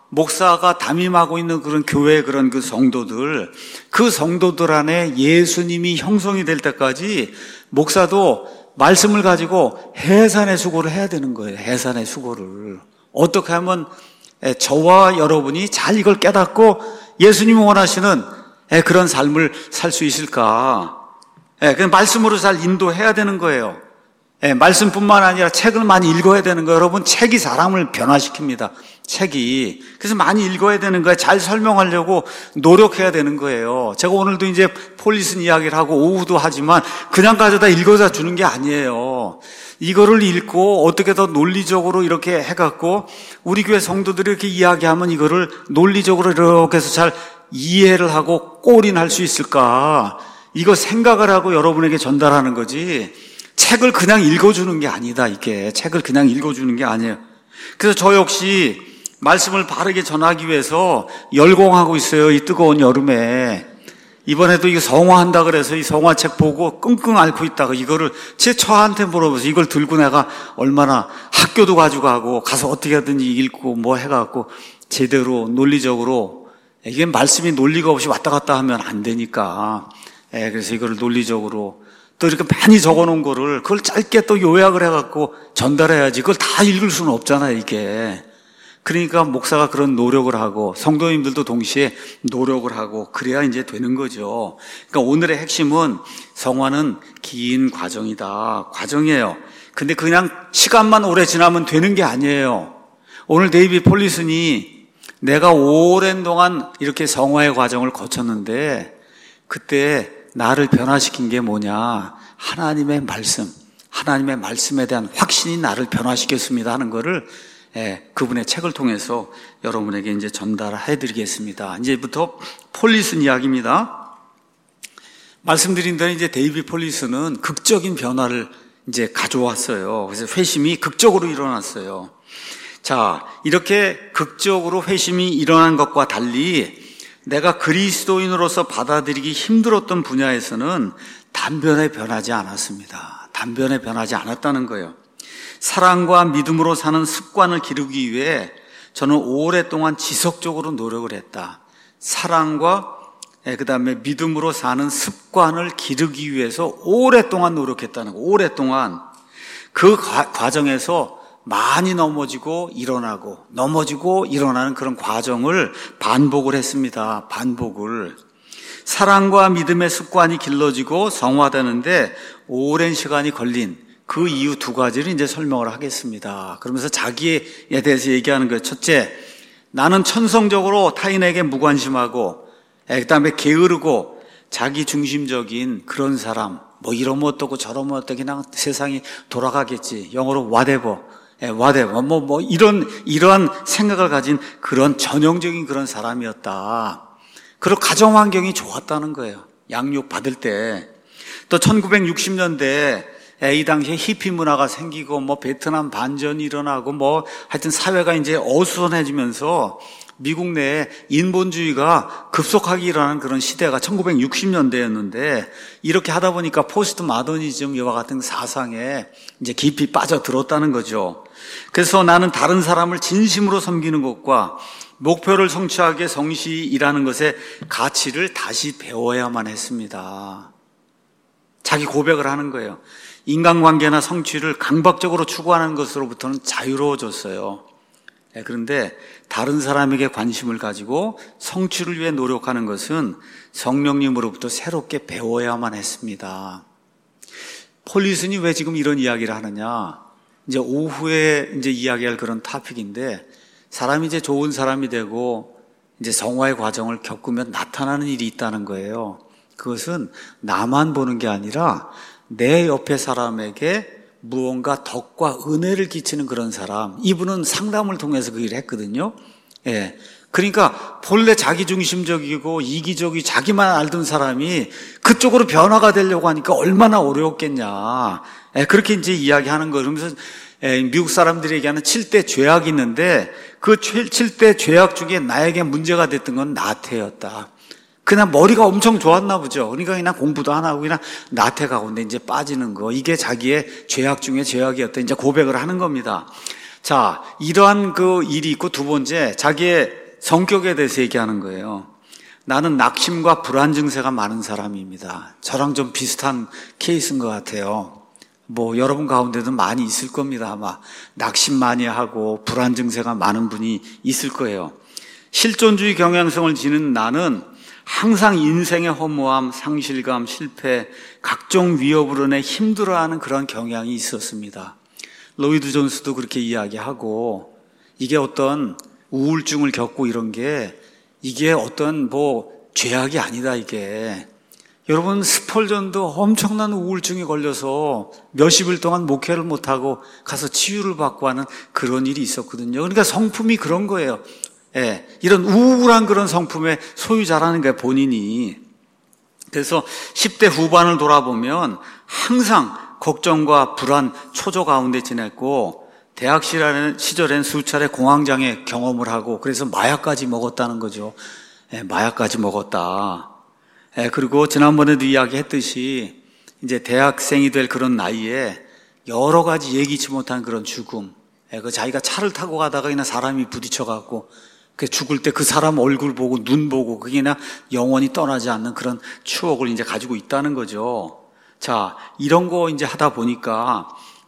목사가 담임하고 있는 그런 교회 그런 그 성도들, 그 성도들 안에 예수님이 형성이 될 때까지 목사도 말씀을 가지고 해산의 수고를 해야 되는 거예요. 해산의 수고를. 어떻게 하면 저와 여러분이 잘 이걸 깨닫고 예수님이 원하시는 그런 삶을 살 수 있을까? 그 말씀으로 잘 인도해야 되는 거예요. 말씀뿐만 아니라 책을 많이 읽어야 되는 거예요. 여러분, 책이 사람을 변화시킵니다. 책이. 그래서 많이 읽어야 되는 거예요. 잘 설명하려고 노력해야 되는 거예요. 제가 오늘도 이제 폴리슨 이야기를 하고 오후도 하지만 그냥 가져다 읽어다 주는 게 아니에요. 이거를 읽고 어떻게 더 논리적으로 이렇게 해갖고 우리 교회 성도들이 이렇게 이야기하면 이거를 논리적으로 이렇게 해서 잘 이해를 하고 꼬린할 수 있을까? 이거 생각을 하고 여러분에게 전달하는 거지. 책을 그냥 읽어주는 게 아니다, 이게. 책을 그냥 읽어주는 게 아니에요. 그래서 저 역시 말씀을 바르게 전하기 위해서 열공하고 있어요, 이 뜨거운 여름에. 이번에도 이거 성화한다 그래서 이 성화책 보고 끙끙 앓고 있다가 이거를 제 처한테 물어보서 이걸 들고 내가 얼마나 학교도 가지고 가고 가서 어떻게 하든지 읽고 뭐 해갖고 제대로 논리적으로, 이게 말씀이 논리가 없이 왔다 갔다 하면 안 되니까. 예, 그래서 이거를 논리적으로 또 이렇게 많이 적어 놓은 거를 그걸 짧게 또 요약을 해갖고 전달해야지. 그걸 다 읽을 수는 없잖아요, 이게. 그러니까 목사가 그런 노력을 하고 성도님들도 동시에 노력을 하고 그래야 이제 되는 거죠. 그러니까 오늘의 핵심은 성화는 긴 과정이다. 과정이에요. 근데 그냥 시간만 오래 지나면 되는 게 아니에요. 오늘 데이비드 폴리슨이 내가 오랜 동안 이렇게 성화의 과정을 거쳤는데 그때 나를 변화시킨 게 뭐냐? 하나님의 말씀, 하나님의 말씀에 대한 확신이 나를 변화시켰습니다 하는 거를 예, 그분의 책을 통해서 여러분에게 이제 전달해 드리겠습니다. 이제부터 폴리슨 이야기입니다. 말씀드린 대로 이제 데이비드 폴리슨은 극적인 변화를 이제 가져왔어요. 그래서 회심이 극적으로 일어났어요. 자, 이렇게 극적으로 회심이 일어난 것과 달리 내가 그리스도인으로서 받아들이기 힘들었던 분야에서는 단변에 변하지 않았습니다. 단변에 변하지 않았다는 거예요. 사랑과 믿음으로 사는 습관을 기르기 위해 저는 오랫동안 지속적으로 노력을 했다. 사랑과 그 다음에 믿음으로 사는 습관을 기르기 위해서 오랫동안 노력했다는 거. 오랫동안 그 과, 과정에서 많이 넘어지고 일어나고 넘어지고 일어나는 그런 과정을 반복을 했습니다. 반복을. 사랑과 믿음의 습관이 길러지고 성화되는데 오랜 시간이 걸린 그 이유 두 가지를 이제 설명을 하겠습니다. 그러면서 자기에 대해서 얘기하는 거예요. 첫째, 나는 천성적으로 타인에게 무관심하고 그 다음에 게으르고 자기 중심적인 그런 사람, 뭐 이러면 어떻고 저러면 어떻고 그냥 세상이 돌아가겠지. 영어로 whatever, whatever, 뭐, 뭐 이런, 이러한 생각을 가진 그런 전형적인 그런 사람이었다. 그리고 가정 환경이 좋았다는 거예요. 양육 받을 때. 또 천구백육십 년대에 이 당시에 히피 문화가 생기고 뭐 베트남 반전이 일어나고 뭐 하여튼 사회가 이제 어수선해지면서 미국 내에 인본주의가 급속하게 일어나는 그런 시대가 천구백육십 년대였는데 이렇게 하다 보니까 포스트 마더니즘 이와 같은 사상에 이제 깊이 빠져들었다는 거죠. 그래서 나는 다른 사람을 진심으로 섬기는 것과 목표를 성취하기 위해 성실히 일하는 것의 가치를 다시 배워야만 했습니다. 자기 고백을 하는 거예요. 인간관계나 성취를 강박적으로 추구하는 것으로부터는 자유로워졌어요. 그런데 다른 사람에게 관심을 가지고 성취를 위해 노력하는 것은 성령님으로부터 새롭게 배워야만 했습니다. 폴리슨이 왜 지금 이런 이야기를 하느냐? 이제 오후에 이제 이야기할 그런 토픽인데 사람이 이제 좋은 사람이 되고 이제 성화의 과정을 겪으면 나타나는 일이 있다는 거예요. 그것은 나만 보는 게 아니라 내 옆에 사람에게 무언가 덕과 은혜를 끼치는 그런 사람. 이분은 상담을 통해서 그 일을 했거든요. 예. 그러니까 본래 자기중심적이고 이기적이 자기만 알던 사람이 그쪽으로 변화가 되려고 하니까 얼마나 어려웠겠냐. 예. 그렇게 이제 이야기하는 거예요. 그러면서 예. 미국 사람들이 얘기하는 칠 대 죄악이 있는데 그 칠 대 죄악 중에 나에게 문제가 됐던 건 나태였다. 그냥 머리가 엄청 좋았나 보죠. 그러니까 그냥 공부도 안 하고 그냥 나태 가운데 이제 빠지는 거. 이게 자기의 죄악 중에 죄악이었다. 이제 고백을 하는 겁니다. 자, 이러한 그 일이 있고 두 번째, 자기의 성격에 대해서 얘기하는 거예요. 나는 낙심과 불안 증세가 많은 사람입니다. 저랑 좀 비슷한 케이스인 것 같아요. 뭐 여러분 가운데도 많이 있을 겁니다. 아마 낙심 많이 하고 불안 증세가 많은 분이 있을 거예요. 실존주의 경향성을 지닌 나는 항상 인생의 허무함, 상실감, 실패, 각종 위협으로 인해 힘들어하는 그런 경향이 있었습니다. 로이드 존스도 그렇게 이야기하고, 이게 어떤 우울증을 겪고 이런 게 이게 어떤 뭐 죄악이 아니다 이게. 여러분 스펄전도 엄청난 우울증에 걸려서 몇십일 동안 목회를 못하고 가서 치유를 받고 하는 그런 일이 있었거든요. 그러니까 성품이 그런 거예요. 예, 이런 우울한 그런 성품의 소유자라는 거예요, 본인이. 그래서 십 대 후반을 돌아보면 항상 걱정과 불안, 초조 가운데 지냈고, 대학 시절엔 수차례 공황장애 경험을 하고, 그래서 마약까지 먹었다는 거죠. 예, 마약까지 먹었다. 예, 그리고 지난번에도 이야기했듯이 이제 대학생이 될 그런 나이에 여러 가지 예기치 못한 그런 죽음. 예, 그 자기가 차를 타고 가다가 그냥 사람이 부딪혀갖고 그 죽을 때 그 사람 얼굴 보고 눈 보고 그게 그냥 영원히 떠나지 않는 그런 추억을 이제 가지고 있다는 거죠. 자, 이런 거 이제 하다 보니까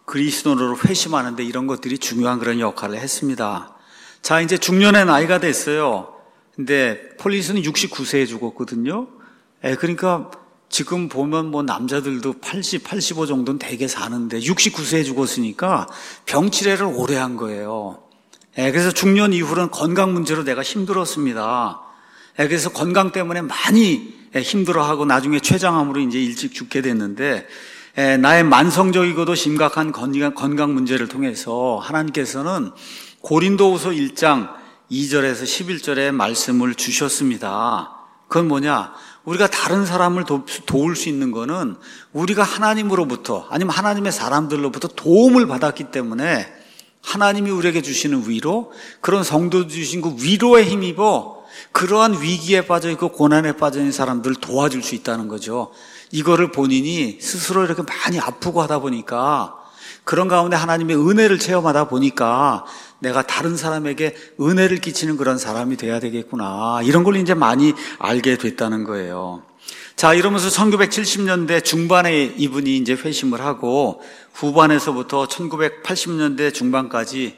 그리스도로 회심하는데 이런 것들이 중요한 그런 역할을 했습니다. 자, 이제 중년의 나이가 됐어요. 근데 폴리스는 육십구 세에 죽었거든요. 예, 그러니까 지금 보면 뭐 남자들도 팔십, 팔십오 정도는 되게 사는데 육십구 세에 죽었으니까 병치레를 오래 한 거예요. 예, 그래서 중년 이후로는 건강 문제로 내가 힘들었습니다. 예, 그래서 건강 때문에 많이 힘들어하고 나중에 췌장암으로 이제 일찍 죽게 됐는데, 예, 나의 만성적이고도 심각한 건강, 건강 문제를 통해서 하나님께서는 고린도후서 일 장 이 절에서 십일 절에 말씀을 주셨습니다. 그건 뭐냐? 우리가 다른 사람을 도, 도울 수 있는 거는 우리가 하나님으로부터 아니면 하나님의 사람들로부터 도움을 받았기 때문에 하나님이 우리에게 주시는 위로, 그런 성도 주신 그 위로에 힘입어 그러한 위기에 빠져있고 고난에 빠져있는 사람들을 도와줄 수 있다는 거죠. 이거를 본인이 스스로 이렇게 많이 아프고 하다 보니까, 그런 가운데 하나님의 은혜를 체험하다 보니까 내가 다른 사람에게 은혜를 끼치는 그런 사람이 돼야 되겠구나, 이런 걸 이제 많이 알게 됐다는 거예요. 자, 이러면서 천구백칠십 년대 중반에 이분이 이제 회심을 하고, 후반에서부터 천구백팔십 년대 중반까지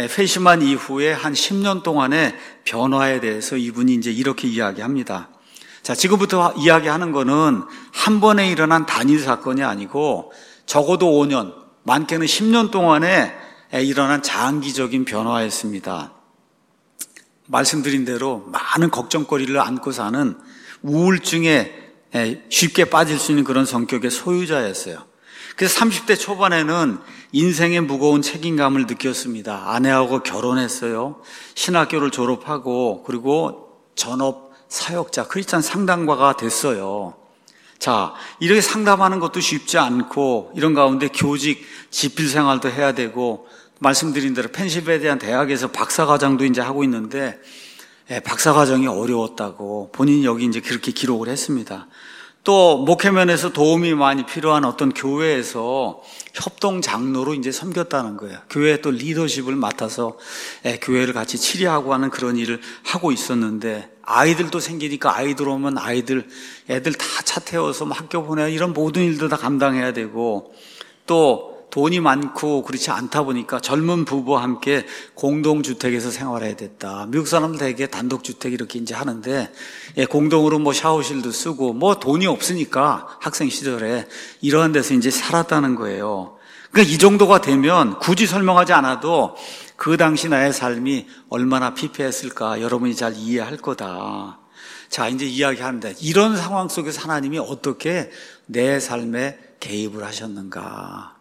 회심한 이후에 한 십 년 동안의 변화에 대해서 이분이 이제 이렇게 이야기합니다. 자, 지금부터 이야기하는 거는 한 번에 일어난 단일 사건이 아니고 적어도 오 년, 많게는 십 년 동안에 일어난 장기적인 변화였습니다. 말씀드린 대로 많은 걱정거리를 안고 사는 우울증에 쉽게 빠질 수 있는 그런 성격의 소유자였어요. 그래서 삼십 대 초반에는 인생의 무거운 책임감을 느꼈습니다. 아내하고 결혼했어요. 신학교를 졸업하고 그리고 전업 사역자, 크리스찬 상담가가 됐어요. 자, 이렇게 상담하는 것도 쉽지 않고, 이런 가운데 교직, 집필 생활도 해야 되고, 말씀드린 대로 펜실베니아 대학에서 박사과정도 이제 하고 있는데, 예, 박사과정이 어려웠다고 본인이 여기 이제 그렇게 기록을 했습니다. 또 목회면에서 도움이 많이 필요한 어떤 교회에서 협동 장로로 이제 섬겼다는 거예요. 교회의 또 리더십을 맡아서 예, 교회를 같이 치리하고 하는 그런 일을 하고 있었는데, 아이들도 생기니까 아이들 오면 아이들, 애들 다 차 태워서 학교 보내야, 이런 모든 일도 다 감당해야 되고, 또 돈이 많고 그렇지 않다 보니까 젊은 부부와 함께 공동주택에서 생활해야 됐다. 미국 사람들 되게 단독주택 이렇게 이제 하는데, 예, 공동으로 뭐 샤워실도 쓰고, 뭐 돈이 없으니까 학생 시절에 이러한 데서 이제 살았다는 거예요. 그러니까 이 정도가 되면 굳이 설명하지 않아도 그 당시 나의 삶이 얼마나 피폐했을까 여러분이 잘 이해할 거다. 자, 이제 이야기합니다. 이런 상황 속에서 하나님이 어떻게 내 삶에 개입을 하셨는가.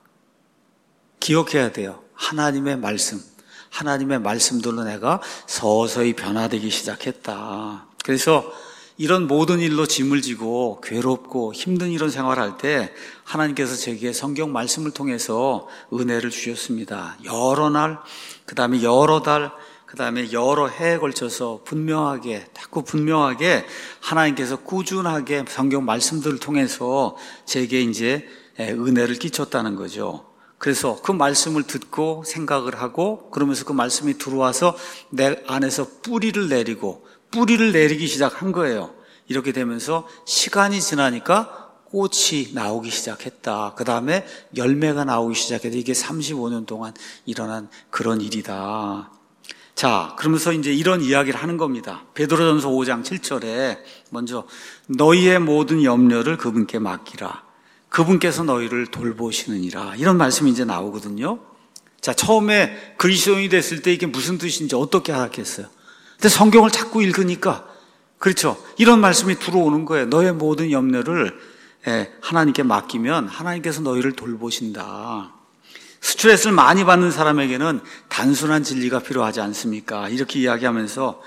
기억해야 돼요. 하나님의 말씀, 하나님의 말씀들로 내가 서서히 변화되기 시작했다. 그래서 이런 모든 일로 짐을 지고 괴롭고 힘든 이런 생활을 할 때 하나님께서 제게 성경 말씀을 통해서 은혜를 주셨습니다. 여러 날, 그 다음에 여러 달, 그 다음에 여러 해에 걸쳐서 분명하게, 자꾸 분명하게 하나님께서 꾸준하게 성경 말씀들을 통해서 제게 이제 은혜를 끼쳤다는 거죠. 그래서 그 말씀을 듣고 생각을 하고 그러면서 그 말씀이 들어와서 내 안에서 뿌리를 내리고 뿌리를 내리기 시작한 거예요. 이렇게 되면서 시간이 지나니까 꽃이 나오기 시작했다. 그 다음에 열매가 나오기 시작했다. 이게 삼십오 년 동안 일어난 그런 일이다. 자, 그러면서 이제 이런 이야기를 하는 겁니다. 베드로전서 오 장 칠 절에 먼저 너희의 모든 염려를 그분께 맡기라. 그분께서 너희를 돌보시느니라. 이런 말씀이 이제 나오거든요. 자, 처음에 그리스도인이 됐을 때 이게 무슨 뜻인지 어떻게 알았겠어요? 근데 성경을 자꾸 읽으니까 그렇죠. 이런 말씀이 들어오는 거예요. 너의 모든 염려를 하나님께 맡기면 하나님께서 너희를 돌보신다. 스트레스를 많이 받는 사람에게는 단순한 진리가 필요하지 않습니까? 이렇게 이야기하면서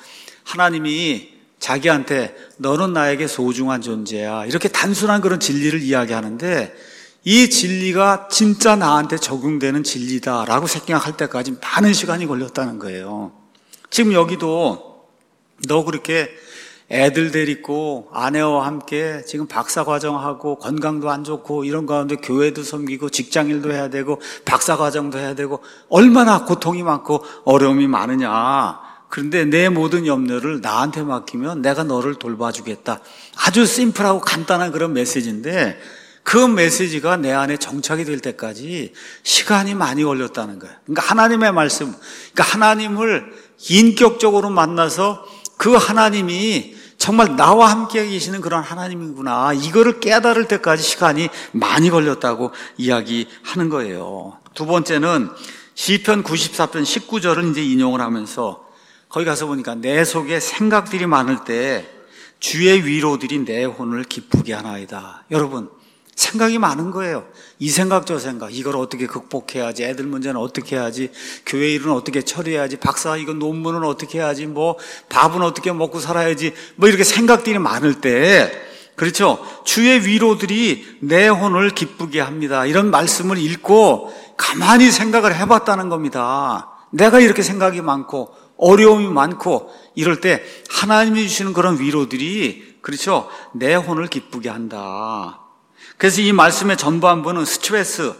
하나님이 자기한테 너는 나에게 소중한 존재야. 이렇게 단순한 그런 진리를 이야기하는데 이 진리가 진짜 나한테 적용되는 진리다라고 생각할 때까지 많은 시간이 걸렸다는 거예요. 지금 여기도 너 그렇게 애들 데리고 아내와 함께 지금 박사과정하고 건강도 안 좋고 이런 가운데 교회도 섬기고 직장일도 해야 되고 박사과정도 해야 되고 얼마나 고통이 많고 어려움이 많으냐. 그런데 내 모든 염려를 나한테 맡기면 내가 너를 돌봐주겠다. 아주 심플하고 간단한 그런 메시지인데 그 메시지가 내 안에 정착이 될 때까지 시간이 많이 걸렸다는 거예요. 그러니까 하나님의 말씀, 그러니까 하나님을 인격적으로 만나서 그 하나님이 정말 나와 함께 계시는 그런 하나님이구나. 이거를 깨달을 때까지 시간이 많이 걸렸다고 이야기하는 거예요. 두 번째는 시편 구십사 편 십구 절을 이제 인용을 하면서 거기 가서 보니까 내 속에 생각들이 많을 때 주의 위로들이 내 혼을 기쁘게 하나이다. 여러분, 생각이 많은 거예요. 이 생각 저 생각, 이걸 어떻게 극복해야지, 애들 문제는 어떻게 해야지, 교회 일은 어떻게 처리해야지, 박사 이거 논문은 어떻게 해야지, 뭐 밥은 어떻게 먹고 살아야지, 뭐 이렇게 생각들이 많을 때 그렇죠. 주의 위로들이 내 혼을 기쁘게 합니다. 이런 말씀을 읽고 가만히 생각을 해봤다는 겁니다. 내가 이렇게 생각이 많고 어려움이 많고 이럴 때 하나님이 주시는 그런 위로들이 그렇죠. 내 혼을 기쁘게 한다. 그래서 이 말씀의 전반부는 스트레스,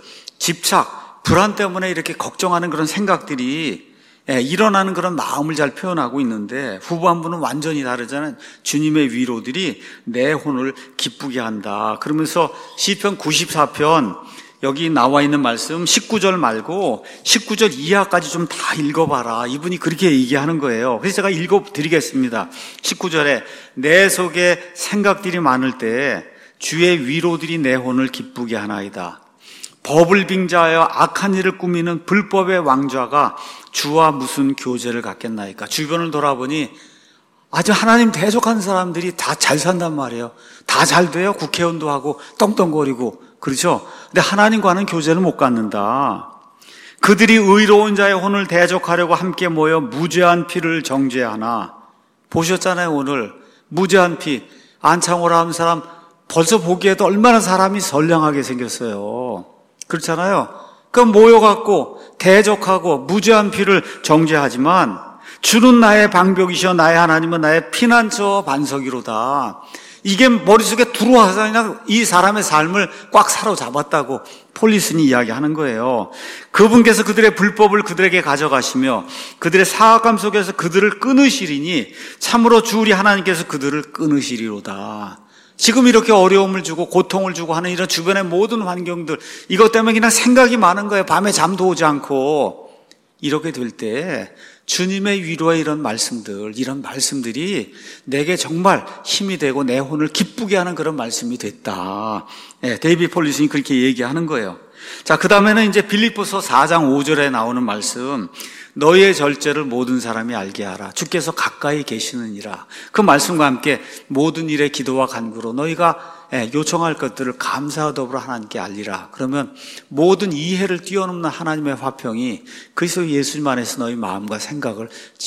집착, 불안 때문에 이렇게 걱정하는 그런 생각들이 일어나는 그런 마음을 잘 표현하고 있는데 후반부는 완전히 다르잖아요. 주님의 위로들이 내 혼을 기쁘게 한다. 그러면서 시편 구십사 편 여기 나와 있는 말씀 십구 절 말고 십구 절 이하까지 좀 다 읽어봐라. 이분이 그렇게 얘기하는 거예요. 그래서 제가 읽어드리겠습니다. 십구 절에 내 속에 생각들이 많을 때 주의 위로들이 내 혼을 기쁘게 하나이다. 법을 빙자하여 악한 일을 꾸미는 불법의 왕좌가 주와 무슨 교제를 갖겠나이까. 주변을 돌아보니 아주 하나님 대적한 사람들이 다 잘 산단 말이에요. 다 잘 돼요. 국회의원도 하고 떵떵거리고 그렇죠. 근데 하나님과는 교제를 못 갖는다. 그들이 의로운 자의 혼을 대적하려고 함께 모여 무죄한 피를 정죄하나. 보셨잖아요. 오늘 무죄한 피 안창호라 하는 사람 벌써 보기에도 얼마나 사람이 선량하게 생겼어요. 그렇잖아요. 그럼 모여갖고 대적하고 무죄한 피를 정죄하지만 주는 나의 방벽이시여 나의 하나님은 나의 피난처 반석이로다. 이게 머릿속에 들어와서 그냥 이 사람의 삶을 꽉 사로잡았다고 폴리슨이 이야기하는 거예요. 그분께서 그들의 불법을 그들에게 가져가시며 그들의 사악함 속에서 그들을 끊으시리니 참으로 주 우리 하나님께서 그들을 끊으시리로다. 지금 이렇게 어려움을 주고 고통을 주고 하는 이런 주변의 모든 환경들 이것 때문에 그냥 생각이 많은 거예요. 밤에 잠도 오지 않고. 이렇게 될 때 주님의 위로의 이런 말씀들, 이런 말씀들이 내게 정말 힘이 되고 내 혼을 기쁘게 하는 그런 말씀이 됐다. 네, 데이비 폴리슨이 그렇게 얘기하는 거예요. 자, 그 다음에는 이제 빌립보서 사 장 오 절에 나오는 말씀, 너희의 절제를 모든 사람이 알게 하라. 주께서 가까이 계시느니라. 그 말씀과 함께 모든 일에 기도와 간구로 너희가 요청할 것들을 감사와 더불어 하나님께 알리라. 그러면 모든 이해를 뛰어넘는 하나님의 화평이 그리스도 예수님 안에서 너희 마음과 생각을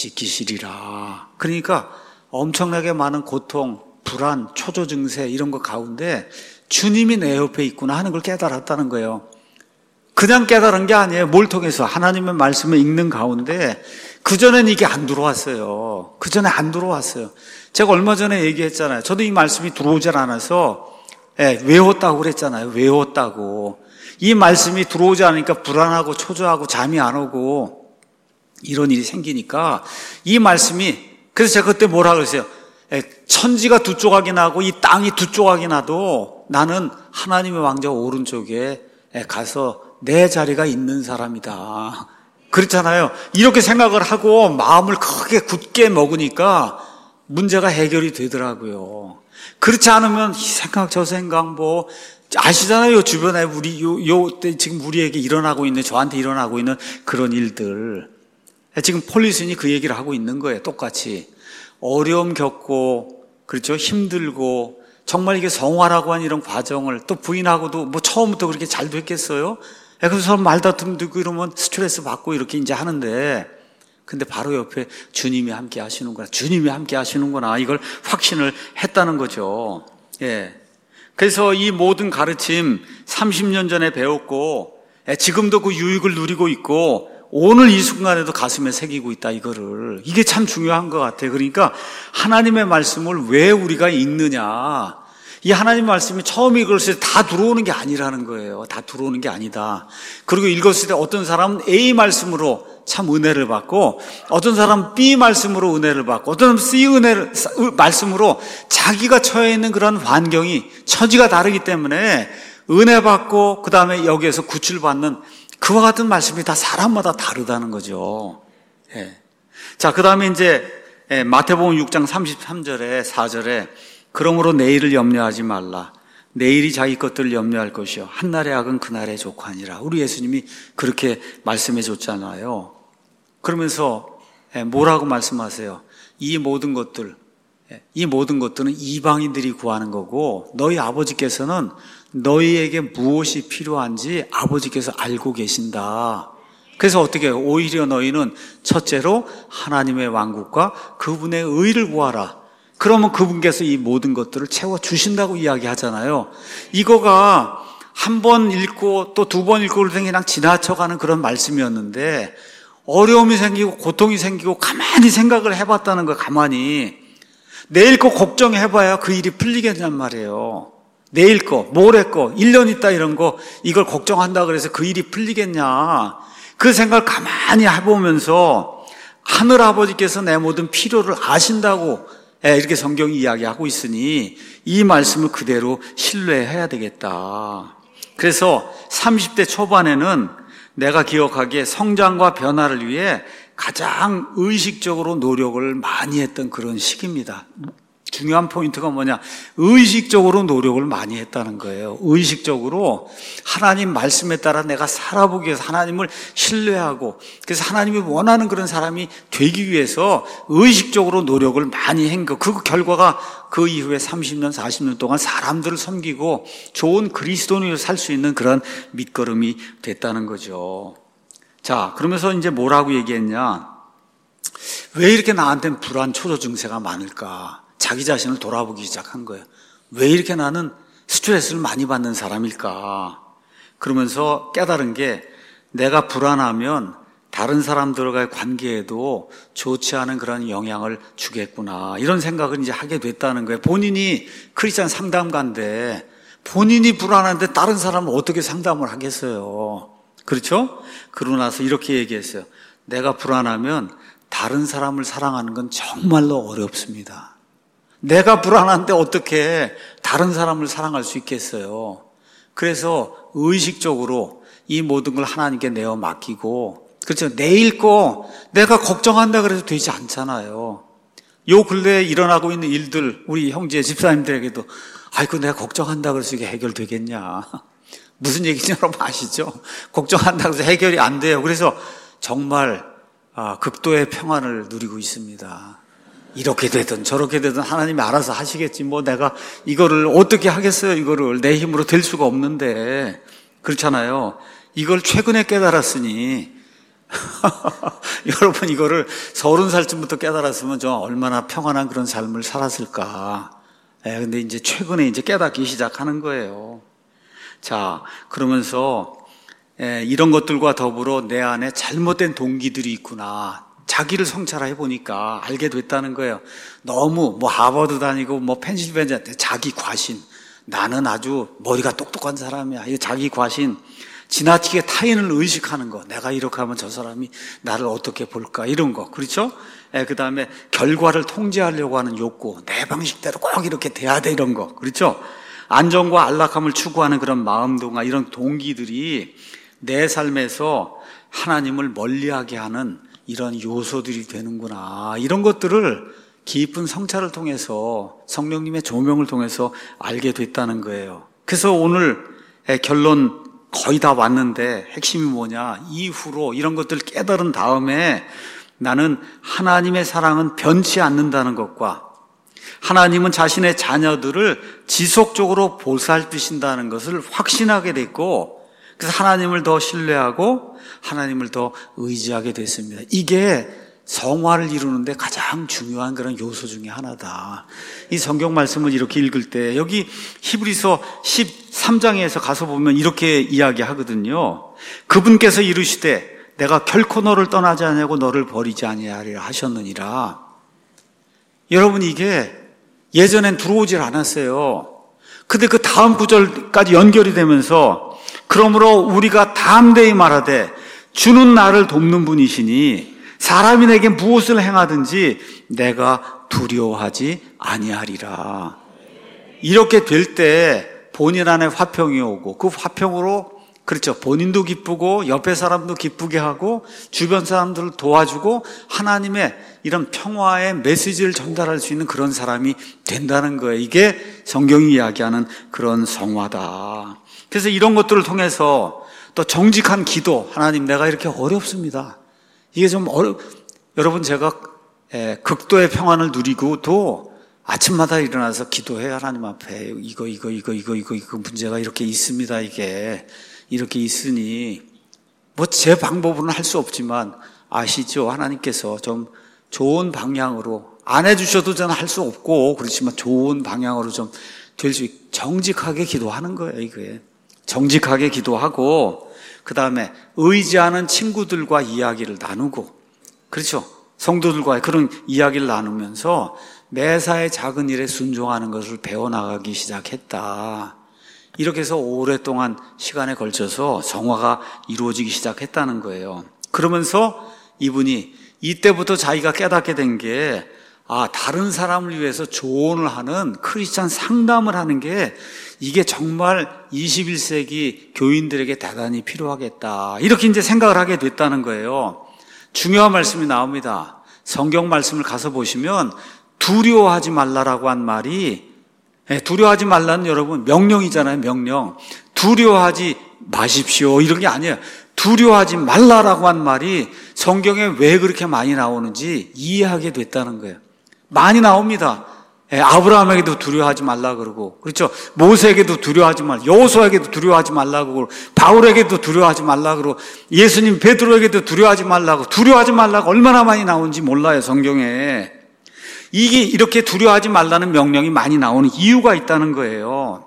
지키시리라. 그러니까 엄청나게 많은 고통, 불안, 초조 증세 이런 것 가운데 주님이 내 옆에 있구나 하는 걸 깨달았다는 거예요. 그냥 깨달은 게 아니에요. 뭘 통해서 하나님의 말씀을 읽는 가운데 그전엔 이게 안 들어왔어요. 그전에 안 들어왔어요. 제가 얼마 전에 얘기했잖아요. 저도 이 말씀이 들어오질 않아서 예, 외웠다고 그랬잖아요. 외웠다고. 이 말씀이 들어오지 않으니까 불안하고 초조하고 잠이 안 오고 이런 일이 생기니까 이 말씀이, 그래서 제가 그때 뭐라 그랬어요? 천지가 두 조각이 나고 이 땅이 두 조각이 나도 나는 하나님의 왕자 오른쪽에 가서 내 자리가 있는 사람이다. 그렇잖아요. 이렇게 생각을 하고 마음을 크게 굳게 먹으니까 문제가 해결이 되더라고요. 그렇지 않으면 이 생각 저 생각 뭐 아시잖아요. 주변에 우리 요, 요 때 지금 우리에게 일어나고 있는, 저한테 일어나고 있는 그런 일들. 지금 폴리슨이 그 얘기를 하고 있는 거예요. 똑같이 어려움 겪고, 그렇죠, 힘들고, 정말 이게 성화라고 하는 이런 과정을 또 부인하고도 뭐 처음부터 그렇게 잘 됐겠어요? 그래서 서로 말다툼도 있고 이러면 스트레스 받고 이렇게 이제 하는데, 근데 바로 옆에 주님이 함께 하시는구나, 주님이 함께 하시는구나, 이걸 확신을 했다는 거죠. 예. 그래서 이 모든 가르침 삼십 년 전에 배웠고, 지금도 그 유익을 누리고 있고, 오늘 이 순간에도 가슴에 새기고 있다, 이거를. 이게 참 중요한 것 같아요. 그러니까 하나님의 말씀을 왜 우리가 읽느냐. 이 하나님의 말씀이 처음 읽었을 때 다 들어오는 게 아니라는 거예요. 다 들어오는 게 아니다. 그리고 읽었을 때 어떤 사람은 A 말씀으로 참 은혜를 받고, 어떤 사람은 B 말씀으로 은혜를 받고, 어떤 사람은 C 은혜를, 말씀으로 자기가 처해 있는 그런 환경이, 처지가 다르기 때문에 은혜 받고, 그 다음에 여기에서 구출받는 그와 같은 말씀이 다 사람마다 다르다는 거죠. 예. 자, 그 다음에 이제 마태복음 육 장 삼십삼 절에 사 절에 그러므로 내일을 염려하지 말라. 내일이 자기 것들을 염려할 것이요 한날의 악은 그날의 족하니라. 우리 예수님이 그렇게 말씀해 줬잖아요. 그러면서 뭐라고 말씀하세요? 이 모든 것들, 이 모든 것들은 이방인들이 구하는 거고 너희 아버지께서는 너희에게 무엇이 필요한지 아버지께서 알고 계신다. 그래서 어떻게 해요? 오히려 너희는 첫째로 하나님의 왕국과 그분의 의를 구하라. 그러면 그분께서 이 모든 것들을 채워주신다고 이야기하잖아요. 이거가 한 번 읽고 또 두 번 읽고 그냥 지나쳐가는 그런 말씀이었는데, 어려움이 생기고 고통이 생기고 가만히 생각을 해봤다는 거예요. 가만히 내일 거 걱정해봐야 그 일이 풀리겠냔 말이에요. 내일 거, 모레 거, 일 년 있다 이런 거, 이걸 걱정한다 그래서 그 일이 풀리겠냐. 그 생각을 가만히 해보면서 하늘 아버지께서 내 모든 필요를 아신다고 이렇게 성경이 이야기하고 있으니 이 말씀을 그대로 신뢰해야 되겠다. 그래서 삼십 대 초반에는 내가 기억하기에 성장과 변화를 위해 가장 의식적으로 노력을 많이 했던 그런 시기입니다. 중요한 포인트가 뭐냐? 의식적으로 노력을 많이 했다는 거예요. 의식적으로 하나님 말씀에 따라 내가 살아보기 위해서 하나님을 신뢰하고, 그래서 하나님이 원하는 그런 사람이 되기 위해서 의식적으로 노력을 많이 한 거. 그 결과가 그 이후에 삼십 년, 사십 년 동안 사람들을 섬기고 좋은 그리스도인으로 살 수 있는 그런 밑거름이 됐다는 거죠. 자, 그러면서 이제 뭐라고 얘기했냐? 왜 이렇게 나한테는 불안, 초조 증세가 많을까? 자기 자신을 돌아보기 시작한 거예요. 왜 이렇게 나는 스트레스를 많이 받는 사람일까? 그러면서 깨달은 게, 내가 불안하면 다른 사람들과의 관계에도 좋지 않은 그런 영향을 주겠구나. 이런 생각을 이제 하게 됐다는 거예요. 본인이 크리스찬 상담가인데 본인이 불안한데 다른 사람은 어떻게 상담을 하겠어요? 그렇죠? 그러고 나서 이렇게 얘기했어요. 내가 불안하면 다른 사람을 사랑하는 건 정말로 어렵습니다. 내가 불안한데 어떻게 다른 사람을 사랑할 수 있겠어요? 그래서 의식적으로 이 모든 걸 하나님께 내어 맡기고, 그렇죠? 내일 거 내가 걱정한다 그래서 되지 않잖아요. 요 근래에 일어나고 있는 일들, 우리 형제 집사님들에게도 아이고 내가 걱정한다 그래서 이게 해결되겠냐. 무슨 얘기인지 여러분 아시죠? 걱정한다 그래서 해결이 안 돼요. 그래서 정말 아, 극도의 평안을 누리고 있습니다. 이렇게 되든 저렇게 되든 하나님이 알아서 하시겠지. 뭐 내가 이거를 어떻게 하겠어요? 이거를 내 힘으로 될 수가 없는데. 그렇잖아요. 이걸 최근에 깨달았으니 여러분 이거를 서른 살쯤부터 깨달았으면 저 얼마나 평안한 그런 삶을 살았을까. 예, 근데 이제 최근에 이제 깨닫기 시작하는 거예요. 자, 그러면서 예, 이런 것들과 더불어 내 안에 잘못된 동기들이 있구나. 자기를 성찰해 보니까 알게 됐다는 거예요. 너무 뭐 하버드 다니고 뭐 펜실베니아 자기 과신, 나는 아주 머리가 똑똑한 사람이야. 이 자기 과신, 지나치게 타인을 의식하는 거. 내가 이렇게 하면 저 사람이 나를 어떻게 볼까? 이런 거. 그렇죠? 예, 그 다음에 결과를 통제하려고 하는 욕구. 내 방식대로 꼭 이렇게 돼야 돼. 이런 거. 그렇죠? 안정과 안락함을 추구하는 그런 마음동화, 이런 동기들이 내 삶에서 하나님을 멀리하게 하는 이런 요소들이 되는구나. 이런 것들을 깊은 성찰을 통해서, 성령님의 조명을 통해서 알게 됐다는 거예요. 그래서 오늘 결론 거의 다 왔는데 핵심이 뭐냐? 이후로 이런 것들 깨달은 다음에 나는 하나님의 사랑은 변치 않는다는 것과 하나님은 자신의 자녀들을 지속적으로 보살피신다는 것을 확신하게 됐고, 그래서 하나님을 더 신뢰하고 하나님을 더 의지하게 됐습니다. 이게 성화를 이루는데 가장 중요한 그런 요소 중에 하나다. 이 성경 말씀을 이렇게 읽을 때 여기 히브리서 십삼 장에서 가서 보면 이렇게 이야기하거든요. 그분께서 이르시되 내가 결코 너를 떠나지 아니하고 너를 버리지 아니하리라 하셨느니라. 여러분, 이게 예전엔 들어오질 않았어요. 근데 그 다음 구절까지 연결이 되면서 그러므로 우리가 담대히 말하되 주는 나를 돕는 분이시니 사람이 내게 무엇을 행하든지 내가 두려워하지 아니하리라. 이렇게 될 때 본인 안에 화평이 오고 그 화평으로, 그렇죠, 본인도 기쁘고 옆에 사람도 기쁘게 하고 주변 사람들을 도와주고 하나님의 이런 평화의 메시지를 전달할 수 있는 그런 사람이 된다는 거예요. 이게 성경이 이야기하는 그런 성화다. 그래서 이런 것들을 통해서 또 정직한 기도, 하나님 내가 이렇게 어렵습니다. 이게 좀 어려, 여러분 제가 에, 극도의 평안을 누리고도 아침마다 일어나서 기도해. 하나님 앞에 이거 이거 이거 이거 이거 이거 문제가 이렇게 있습니다. 이게 이렇게 있으니 뭐 제 방법으로는 할 수 없지만 아시죠? 하나님께서 좀 좋은 방향으로, 안 해주셔도 저는 할 수 없고 그렇지만 좋은 방향으로 좀 될 수 있게 정직하게 기도하는 거예요. 이게 정직하게 기도하고 그 다음에 의지하는 친구들과 이야기를 나누고, 그렇죠, 성도들과의 그런 이야기를 나누면서 매사의 작은 일에 순종하는 것을 배워나가기 시작했다. 이렇게 해서 오랫동안 시간에 걸쳐서 성화가 이루어지기 시작했다는 거예요. 그러면서 이분이 이때부터 자기가 깨닫게 된 게, 아, 다른 사람을 위해서 조언을 하는 크리스찬 상담을 하는 게 이게 정말 이십일 세기 교인들에게 대단히 필요하겠다. 이렇게 이제 생각을 하게 됐다는 거예요. 중요한 말씀이 나옵니다. 성경 말씀을 가서 보시면 두려워하지 말라라고 한 말이, 두려워하지 말라는 여러분 명령이잖아요. 명령. 두려워하지 마십시오 이런 게 아니에요. 두려워하지 말라라고 한 말이 성경에 왜 그렇게 많이 나오는지 이해하게 됐다는 거예요. 많이 나옵니다. 예, 아브라함에게도 두려워하지 말라 그러고, 그렇죠, 모세에게도 두려워하지 말라, 여호수아에게도 두려워하지 말라 그러고, 바울에게도 두려워하지 말라 그러고, 예수님 베드로에게도 두려워하지 말라고, 두려워하지 말라고 얼마나 많이 나오는지 몰라요. 성경에. 이게 이렇게 두려워하지 말라는 명령이 많이 나오는 이유가 있다는 거예요.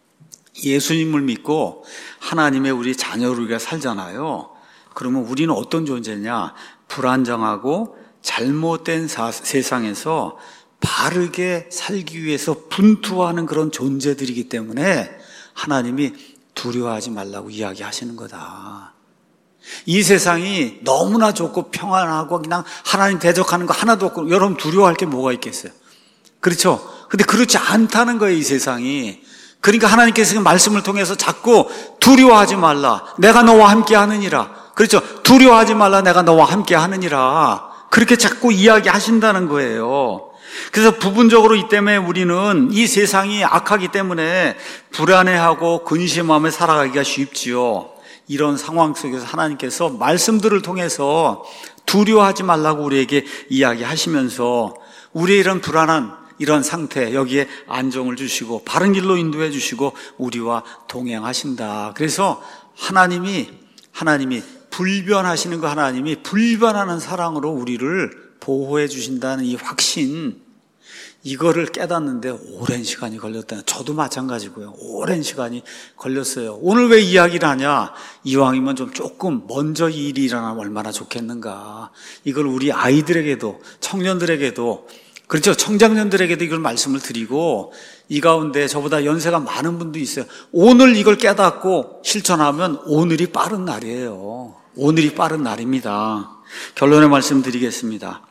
예수님을 믿고 하나님의 우리 자녀로 우리가 살잖아요. 그러면 우리는 어떤 존재냐? 불안정하고 잘못된 사, 세상에서 바르게 살기 위해서 분투하는 그런 존재들이기 때문에 하나님이 두려워하지 말라고 이야기하시는 거다. 이 세상이 너무나 좋고 평안하고 그냥 하나님 대적하는 거 하나도 없고 여러분 두려워할 게 뭐가 있겠어요? 그렇죠? 근데 그렇지 않다는 거예요, 이 세상이. 그러니까 하나님께서 말씀을 통해서 자꾸 두려워하지 말라, 내가 너와 함께 하느니라. 그렇죠? 두려워하지 말라, 내가 너와 함께 하느니라. 그렇게 자꾸 이야기하신다는 거예요. 그래서 부분적으로 이 때문에 우리는 이 세상이 악하기 때문에 불안해하고 근심하며 살아가기가 쉽지요. 이런 상황 속에서 하나님께서 말씀들을 통해서 두려워하지 말라고 우리에게 이야기하시면서 우리의 이런 불안한 이런 상태, 여기에 안정을 주시고 바른 길로 인도해 주시고 우리와 동행하신다. 그래서 하나님이 하나님이 불변하시는 거, 하나님이 불변하는 사랑으로 우리를 보호해 주신다는 이 확신, 이거를 깨닫는데 오랜 시간이 걸렸다. 저도 마찬가지고요. 오랜 시간이 걸렸어요. 오늘 왜 이야기를 하냐? 이왕이면 좀 조금 먼저 이 일이 일어나면 얼마나 좋겠는가. 이걸 우리 아이들에게도 청년들에게도 그렇죠. 청장년들에게도 이걸 말씀을 드리고, 이 가운데 저보다 연세가 많은 분도 있어요. 오늘 이걸 깨닫고 실천하면 오늘이 빠른 날이에요. 오늘이 빠른 날입니다. 결론의 말씀 드리겠습니다.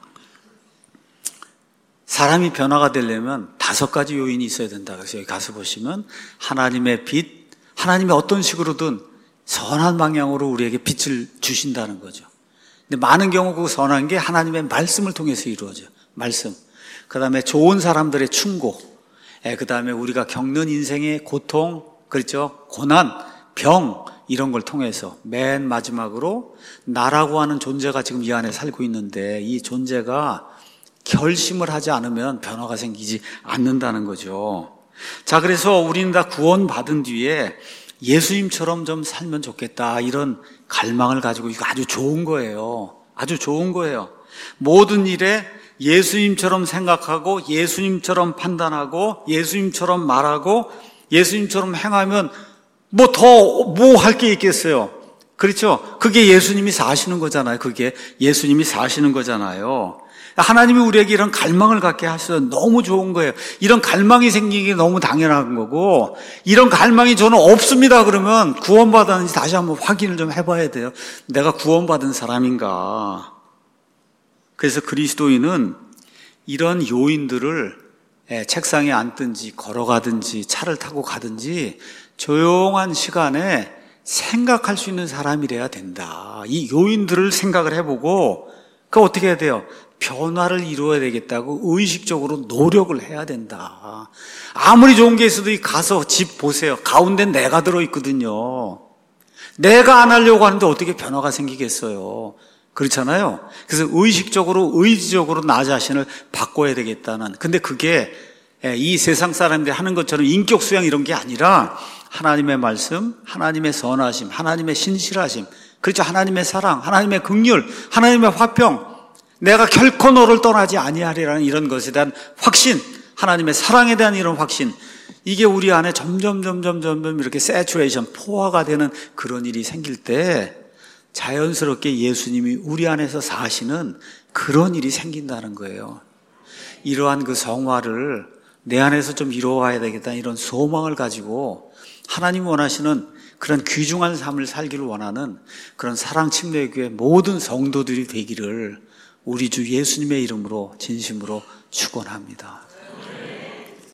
사람이 변화가 되려면 다섯 가지 요인이 있어야 된다. 그래서 여기 가서 보시면 하나님의 빛, 하나님이 어떤 식으로든 선한 방향으로 우리에게 빛을 주신다는 거죠. 근데 많은 경우 그 선한 게 하나님의 말씀을 통해서 이루어져요. 말씀. 그 다음에 좋은 사람들의 충고. 그 다음에 우리가 겪는 인생의 고통, 그렇죠? 고난, 병, 이런 걸 통해서 맨 마지막으로 나라고 하는 존재가 지금 이 안에 살고 있는데 이 존재가 결심을 하지 않으면 변화가 생기지 않는다는 거죠. 자, 그래서 우리는 다 구원받은 뒤에 예수님처럼 좀 살면 좋겠다, 이런 갈망을 가지고, 이거 아주 좋은 거예요. 아주 좋은 거예요. 모든 일에 예수님처럼 생각하고 예수님처럼 판단하고 예수님처럼 말하고 예수님처럼 행하면 뭐 더 뭐 할 게 있겠어요. 그렇죠? 그게 예수님이 사시는 거잖아요. 그게 예수님이 사시는 거잖아요. 하나님이 우리에게 이런 갈망을 갖게 하셔서 너무 좋은 거예요. 이런 갈망이 생기기 너무 당연한 거고, 이런 갈망이 저는 없습니다 그러면 구원받았는지 다시 한번 확인을 좀 해봐야 돼요. 내가 구원받은 사람인가. 그래서 그리스도인은 이런 요인들을 책상에 앉든지 걸어가든지 차를 타고 가든지 조용한 시간에 생각할 수 있는 사람이래야 된다. 이 요인들을 생각을 해보고 그 어떻게 해야 돼요? 변화를 이루어야 되겠다고 의식적으로 노력을 해야 된다. 아무리 좋은 게 있어도 가서 집 보세요. 가운데 내가 들어있거든요. 내가 안 하려고 하는데 어떻게 변화가 생기겠어요? 그렇잖아요. 그래서 의식적으로 의지적으로 나 자신을 바꿔야 되겠다는. 근데 그게 이 세상 사람들이 하는 것처럼 인격 수양 이런 게 아니라 하나님의 말씀, 하나님의 선하심, 하나님의 신실하심, 그렇죠. 하나님의 사랑, 하나님의 긍휼, 하나님의 화평, 내가 결코 너를 떠나지 아니하리라는 이런 것에 대한 확신, 하나님의 사랑에 대한 이런 확신, 이게 우리 안에 점점 점점 점점 이렇게 세츄레이션, 포화가 되는 그런 일이 생길 때 자연스럽게 예수님이 우리 안에서 사시는 그런 일이 생긴다는 거예요. 이러한 그 성화를 내 안에서 좀 이루어가야 되겠다, 이런 소망을 가지고 하나님 원하시는 그런 귀중한 삶을 살기를 원하는 그런 사랑침례교회 모든 성도들이 되기를 우리 주 예수님의 이름으로 진심으로 축원합니다.